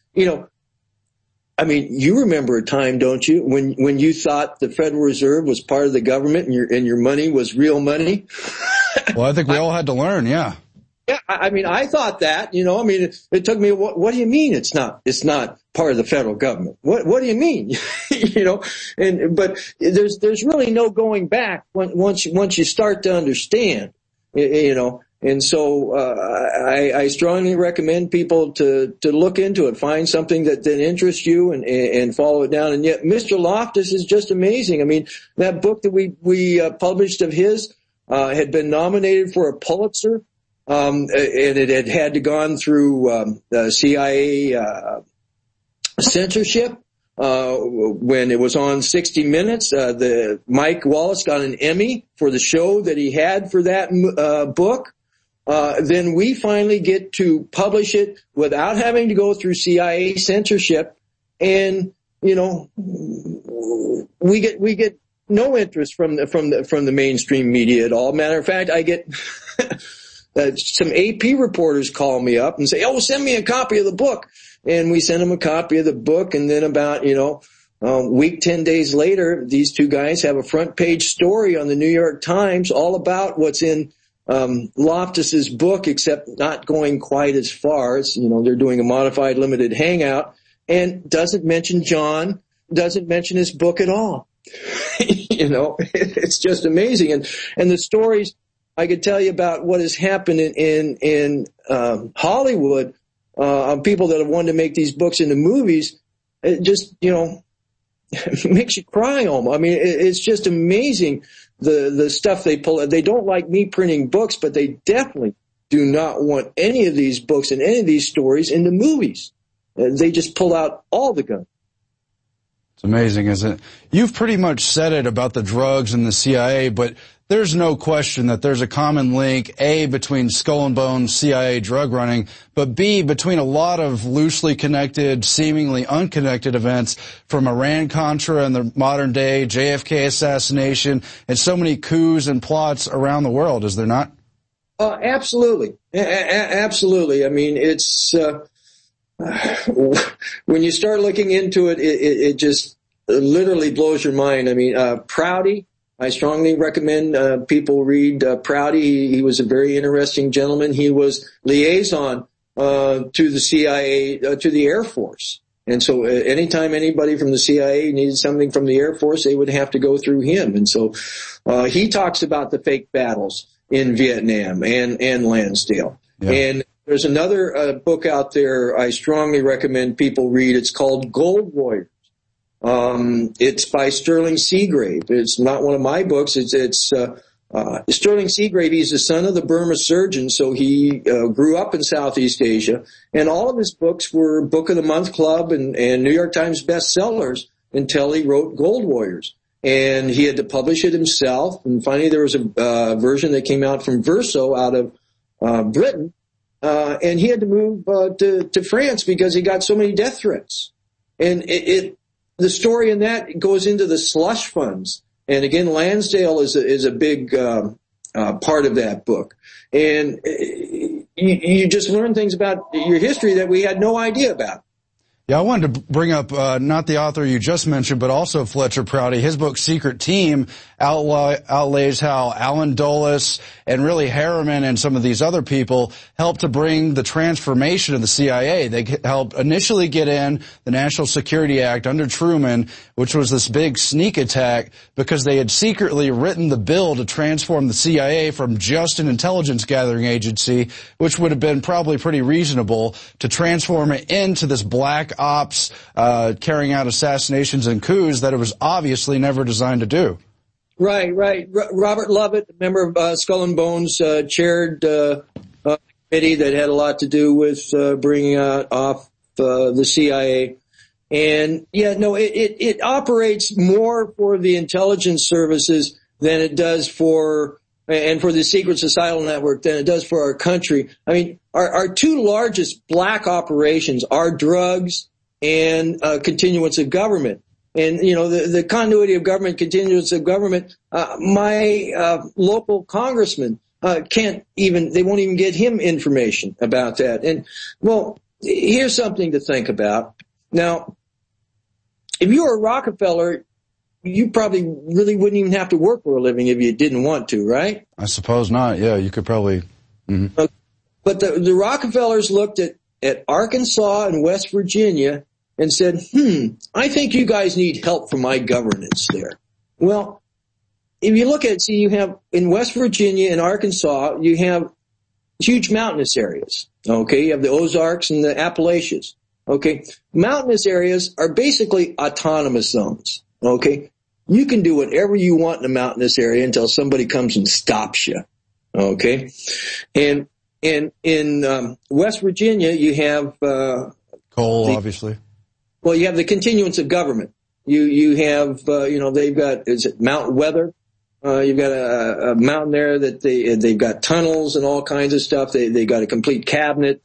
you remember a time, don't you, when you thought the Federal Reserve was part of the government and your money was real money? Well, I think we all had to learn, yeah. Yeah, I mean, I thought that, it took me, what do you mean it's not part of the federal government? What do you mean? But there's really no going back once you start to understand, And so, I strongly recommend people to look into it, find something that interests you and follow it down. And yet, Mr. Loftus is just amazing. I mean, that book that we published of his, had been nominated for a Pulitzer. And it had to gone through, CIA, censorship. When it was on 60 Minutes, Mike Wallace got an Emmy for the show that he had for that, book. Then we finally get to publish it without having to go through CIA censorship. And, we get no interest from the mainstream media at all. Matter of fact, I get, some AP reporters call me up and say, "Oh, send me a copy of the book." And we send them a copy of the book, and then about, week, 10 days later, these two guys have a front page story on the New York Times all about what's in Loftus's book, except not going quite as far. It's, they're doing a modified limited hangout, and doesn't mention John, doesn't mention his book at all. It's just amazing. And the stories I could tell you about what has happened in Hollywood, on people that have wanted to make these books into movies, it just, makes you cry almost. I mean, it's just amazing the stuff they pull. They don't like me printing books, but they definitely do not want any of these books and any of these stories into movies. They just pull out all the guns. It's amazing, isn't it? You've pretty much said it about the drugs and the CIA, but there's no question that there's a common link, A, between Skull and Bones, CIA drug running, but B, between a lot of loosely connected, seemingly unconnected events from Iran-Contra and the modern day JFK assassination and so many coups and plots around the world, is there not? Absolutely. Absolutely. I mean, it's, when you start looking into it, it just literally blows your mind. I mean, Prouty, I strongly recommend people read Prouty. He was a very interesting gentleman. He was liaison to the CIA, to the Air Force. And so anytime anybody from the CIA needed something from the Air Force, they would have to go through him. And so he talks about the fake battles in Vietnam and Lansdale. Yeah. And there's another book out there I strongly recommend people read. It's called Gold Warriors. It's by Sterling Seagrave. It's not one of my books. It's Sterling Seagrave. He's the son of the Burma surgeon, so he grew up in Southeast Asia. And all of his books were Book of the Month Club and New York Times bestsellers until he wrote Gold Warriors. And he had to publish it himself. And finally, there was a version that came out from Verso out of Britain. And he had to move to France because he got so many death threats. And the story in that goes into the slush funds. And again, Lansdale is a big part of that book. And you just learn things about your history that we had no idea about. Yeah, I wanted to bring up not the author you just mentioned, but also Fletcher Prouty. His book, Secret Team, outlays how Alan Dulles and really Harriman and some of these other people helped to bring the transformation of the CIA. They helped initially get in the National Security Act under Truman, which was this big sneak attack because they had secretly written the bill to transform the CIA from just an intelligence gathering agency, which would have been probably pretty reasonable, to transform it into this black ops carrying out assassinations and coups that it was obviously never designed to do. Right. Robert Lovett, a member of Skull and Bones, chaired a committee that had a lot to do with bringing off the CIA. And it operates more for the intelligence services than it does for the secret societal network than it does for our country. I mean, our two largest black operations are drugs and continuance of government. And, the continuity of government, continuance of government, my local congressman they won't even get him information about that. And, well, here's something to think about. Now, if you were a Rockefeller, you probably really wouldn't even have to work for a living if you didn't want to, right? I suppose not. Yeah, you could probably. Mm-hmm. But the Rockefellers looked at Arkansas and West Virginia and said, I think you guys need help for my governance there. Well, if you look at it, you have in West Virginia and Arkansas, you have huge mountainous areas. Okay, you have the Ozarks and the Appalachians. Okay, mountainous areas are basically autonomous zones. Okay, you can do whatever you want in a mountainous area until somebody comes and stops you. Okay, and in West Virginia, you have coal, obviously. Well, you have the continuance of government. You have they've got Mount Weather. You've got a mountain there that they've got tunnels and all kinds of stuff. They got a complete cabinet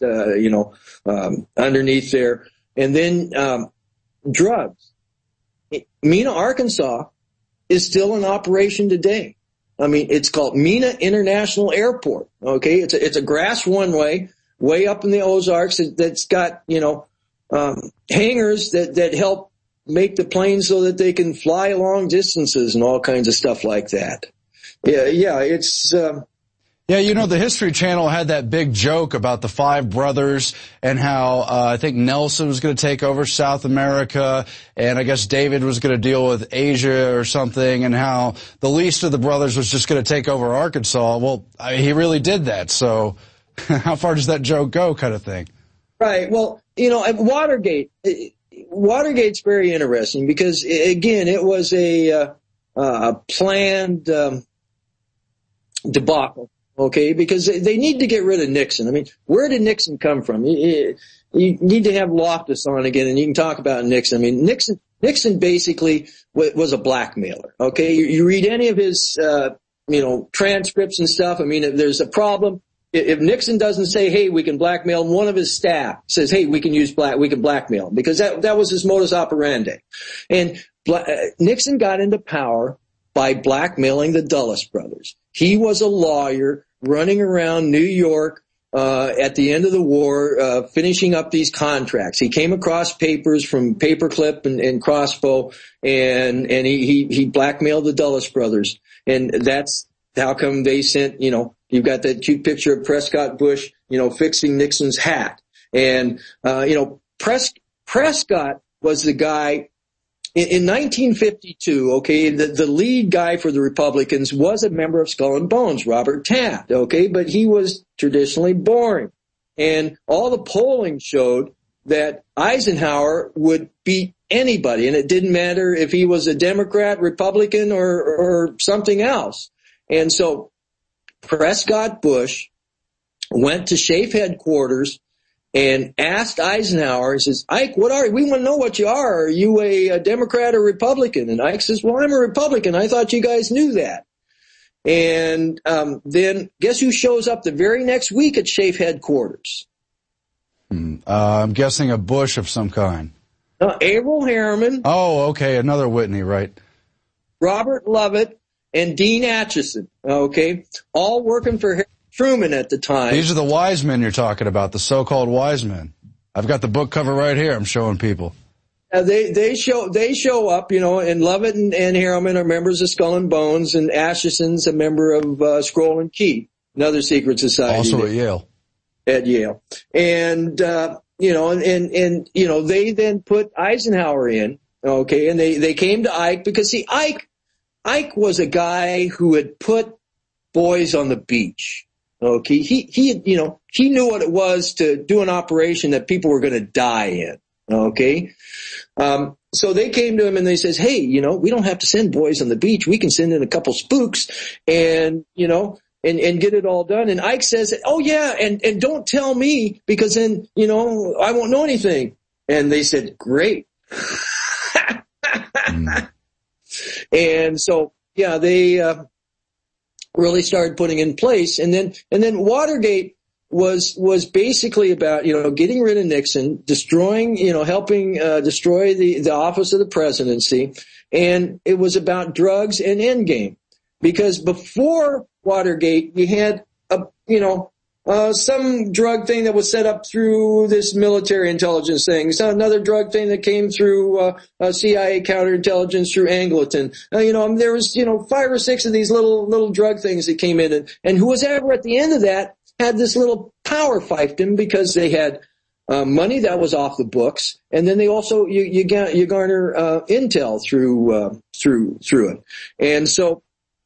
underneath there, and then drugs. Mena, Arkansas is still in operation today. I mean, it's called Mina International Airport. Okay, it's a grass runway way up in the Ozarks that's got, hangars that help make the planes so that they can fly long distances and all kinds of stuff like that. Yeah, it's. Yeah, the History Channel had that big joke about the five brothers and how I think Nelson was going to take over South America, and I guess David was going to deal with Asia or something, and how the least of the brothers was just going to take over Arkansas. Well, he really did that, so how far does that joke go, kind of thing? Right. Well, Watergate's very interesting because, again, it was a planned debacle. Okay, because they need to get rid of Nixon. I mean, where did Nixon come from? You need to have Loftus on again, and you can talk about Nixon. I mean, Nixon basically was a blackmailer. Okay, you read any of his, transcripts and stuff. I mean, if there's a problem, if Nixon doesn't say, "Hey, we can blackmail him," one of his staff says, "Hey, we can blackmail him," because that was his modus operandi. And Nixon got into power by blackmailing the Dulles brothers. He was a lawyer running around New York at the end of the war, finishing up these contracts. He came across papers from Paperclip and Crossbow, and he blackmailed the Dulles brothers. And that's how come they sent, you've got that cute picture of Prescott Bush, fixing Nixon's hat. And, Prescott was the guy. In 1952, okay, the lead guy for the Republicans was a member of Skull and Bones, Robert Taft, okay, but he was traditionally boring. And all the polling showed that Eisenhower would beat anybody, and it didn't matter if he was a Democrat, Republican, or something else. And so Prescott Bush went to SHAEF headquarters and asked Eisenhower, he says, "Ike, what are you? We want to know what you are. Are you a Democrat or Republican?" And Ike says, "Well, I'm a Republican. I thought you guys knew that." And then guess who shows up the very next week at SHAEF headquarters? I'm guessing a Bush of some kind. Averell Harriman. Oh, okay, another Whitney, right. Robert Lovett and Dean Acheson, okay, all working for Truman at the time. These are the wise men you're talking about, the so-called wise men. I've got the book cover right here. I'm showing people. They show up, and Lovett and Harriman are members of Skull and Bones, and Acheson's a member of Scroll and Key, another secret society. Also at Yale. At Yale. And, they then put Eisenhower in, okay, and they came to Ike because, see, Ike was a guy who had put boys on the beach. Okay, he knew what it was to do an operation that people were going to die in. Okay, so they came to him and they says, "Hey, we don't have to send boys on the beach. We can send in a couple spooks, and and get it all done." And Ike says, "Oh yeah, and don't tell me because then I won't know anything." And they said, "Great." And so yeah, they really started putting in place. And then Watergate was basically about, getting rid of Nixon, destroying, helping, destroy the office of the presidency. And it was about drugs and endgame. Because before Watergate, you had some drug thing that was set up through this military intelligence thing. So another drug thing that came through CIA counterintelligence through Angleton. There was 5 or 6 of these little drug things that came in, and who was ever at the end of that had this little power fiefdom because they had money that was off the books, and then they also you garner intel through it, and so.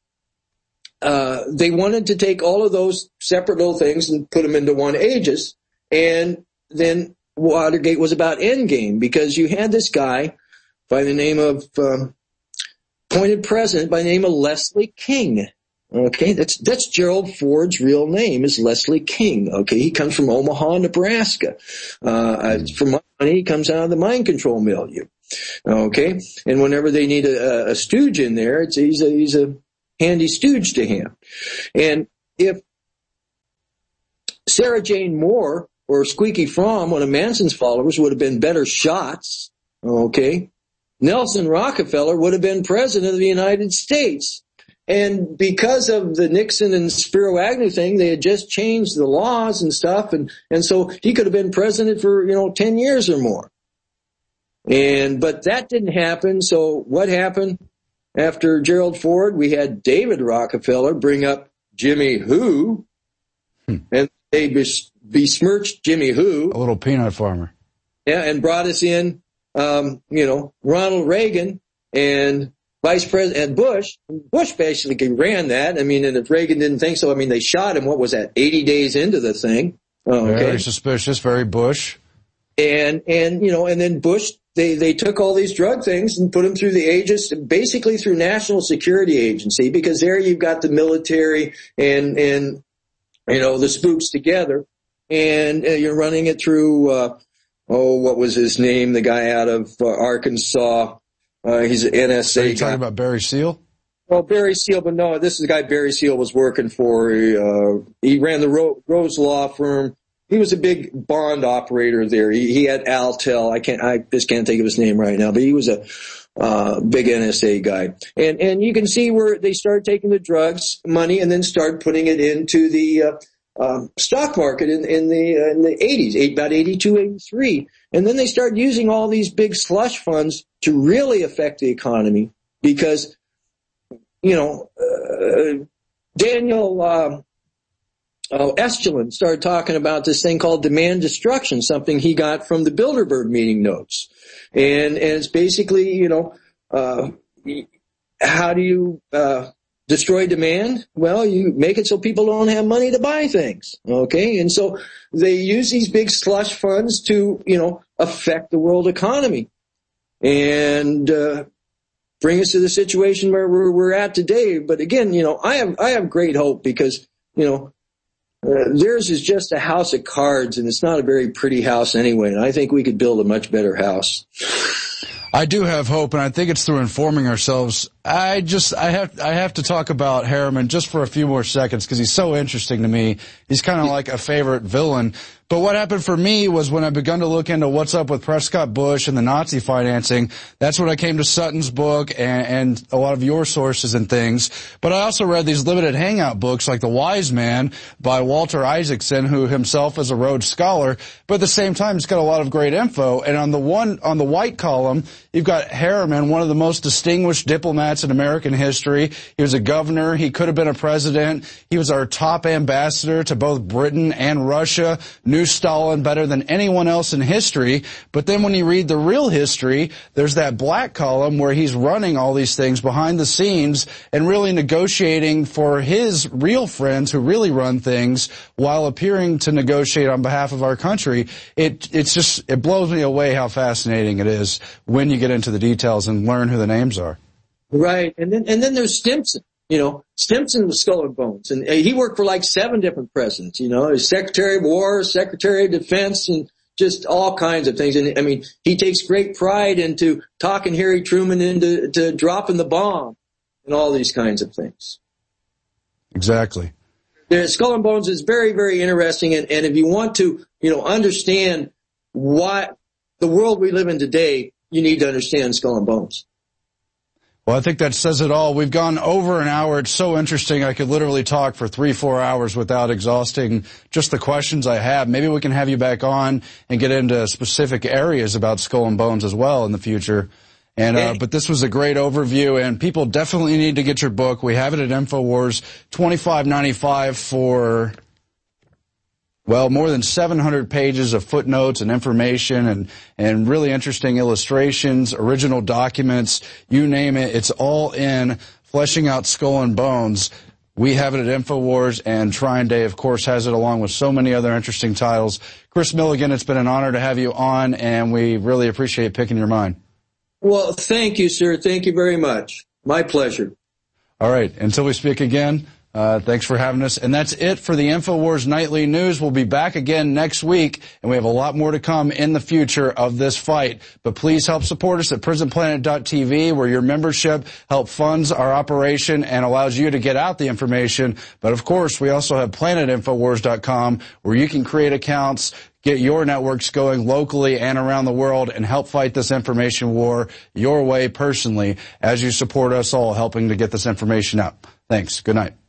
They wanted to take all of those separate little things and put them into one aegis. And then Watergate was about endgame because you had this guy by the name of, appointed president by the name of Leslie King. Okay, that's Gerald Ford's real name is Leslie King. Okay, he comes from Omaha, Nebraska. From my money, he comes out of the mind control milieu. Okay, and whenever they need a stooge in there, he's a handy stooge to him. And if Sarah Jane Moore or Squeaky Fromm, one of Manson's followers, would have been better shots, okay, Nelson Rockefeller would have been president of the United States. And because of the Nixon and Spiro Agnew thing, they had just changed the laws and stuff. And so he could have been president for, 10 years or more. But that didn't happen. So what happened after Gerald Ford? We had David Rockefeller bring up Jimmy Who, and they besmirched Jimmy Who. A little peanut farmer. Yeah, and brought us in, Ronald Reagan and Vice President Bush. Bush basically ran that. And if Reagan didn't think so, they shot him, what was that, 80 days into the thing. Oh, okay. Very suspicious, very Bush. And then Bush, they took all these drug things and put them through the aegis, basically through National Security Agency, because there you've got the military and the spooks together. And you're running it through, what was his name? The guy out of Arkansas. He's an NSA. Are you talking about Barry Seal? Well, Barry Seal, but no, this is the guy Barry Seal was working for. He ran the Rose Law Firm. He was a big bond operator there. He had Altel. I just can't think of his name right now, but he was a big NSA guy. And you can see where they started taking the drugs money and then started putting it into the stock market in the 80s, about 82, 83. And then they started using all these big slush funds to really affect the economy because, Daniel Estulin started talking about this thing called demand destruction, something he got from the Bilderberg meeting notes. And it's basically, how do you destroy demand? Well, you make it so people don't have money to buy things. Okay. And so they use these big slush funds to, affect the world economy and, bring us to the situation where we're at today. But again, I have great hope because, theirs is just a house of cards and it's not a very pretty house anyway. And I think we could build a much better house. I do have hope, and I think it's through informing ourselves. I have to talk about Harriman just for a few more seconds because he's so interesting to me. He's kind of like a favorite villain. But what happened for me was when I begun to look into what's up with Prescott Bush and the Nazi financing, that's when I came to Sutton's book and a lot of your sources and things. But I also read these limited hangout books like The Wise Man by Walter Isaacson, who himself is a Rhodes Scholar. But at the same time, it's got a lot of great info. And on the white column, you've got Harriman, one of the most distinguished diplomats in American history. He was a governor. He could have been a president. He was our top ambassador to both Britain and Russia. Knew Stalin better than anyone else in history. But then when you read the real history, there's that black column where he's running all these things behind the scenes and really negotiating for his real friends who really run things while appearing to negotiate on behalf of our country. It blows me away how fascinating it is when you get into the details and learn who the names are. Right. And then there's Stimson. Stimson was Skull and Bones, and he worked for like 7 different presidents, as Secretary of War, Secretary of Defense, and just all kinds of things. And he takes great pride into talking Harry Truman into dropping the bomb and all these kinds of things. Exactly. The Skull and Bones is very, very interesting. And if you want to, understand what the world we live in today, you need to understand Skull and Bones. Well, I think that says it all. We've gone over an hour. It's so interesting. I could literally talk for 3-4 hours without exhausting just the questions I have. Maybe we can have you back on and get into specific areas about Skull and Bones as well in the future. But this was a great overview, and people definitely need to get your book. We have it at InfoWars, $25.95 for, more than 700 pages of footnotes and information and really interesting illustrations, original documents, you name it. It's all in Fleshing Out Skull and Bones. We have it at InfoWars, and Trine Day, of course, has it along with so many other interesting titles. Chris Milligan, it's been an honor to have you on, and we really appreciate picking your mind. Well, thank you, sir. Thank you very much. My pleasure. All right. Until we speak again, thanks for having us. And that's it for the InfoWars Nightly News. We'll be back again next week, and we have a lot more to come in the future of this fight. But please help support us at prisonplanet.tv, where your membership helps funds our operation and allows you to get out the information. But, of course, we also have planetinfowars.com, where you can create accounts, get your networks going locally and around the world and help fight this information war your way personally as you support us all helping to get this information out. Thanks. Good night.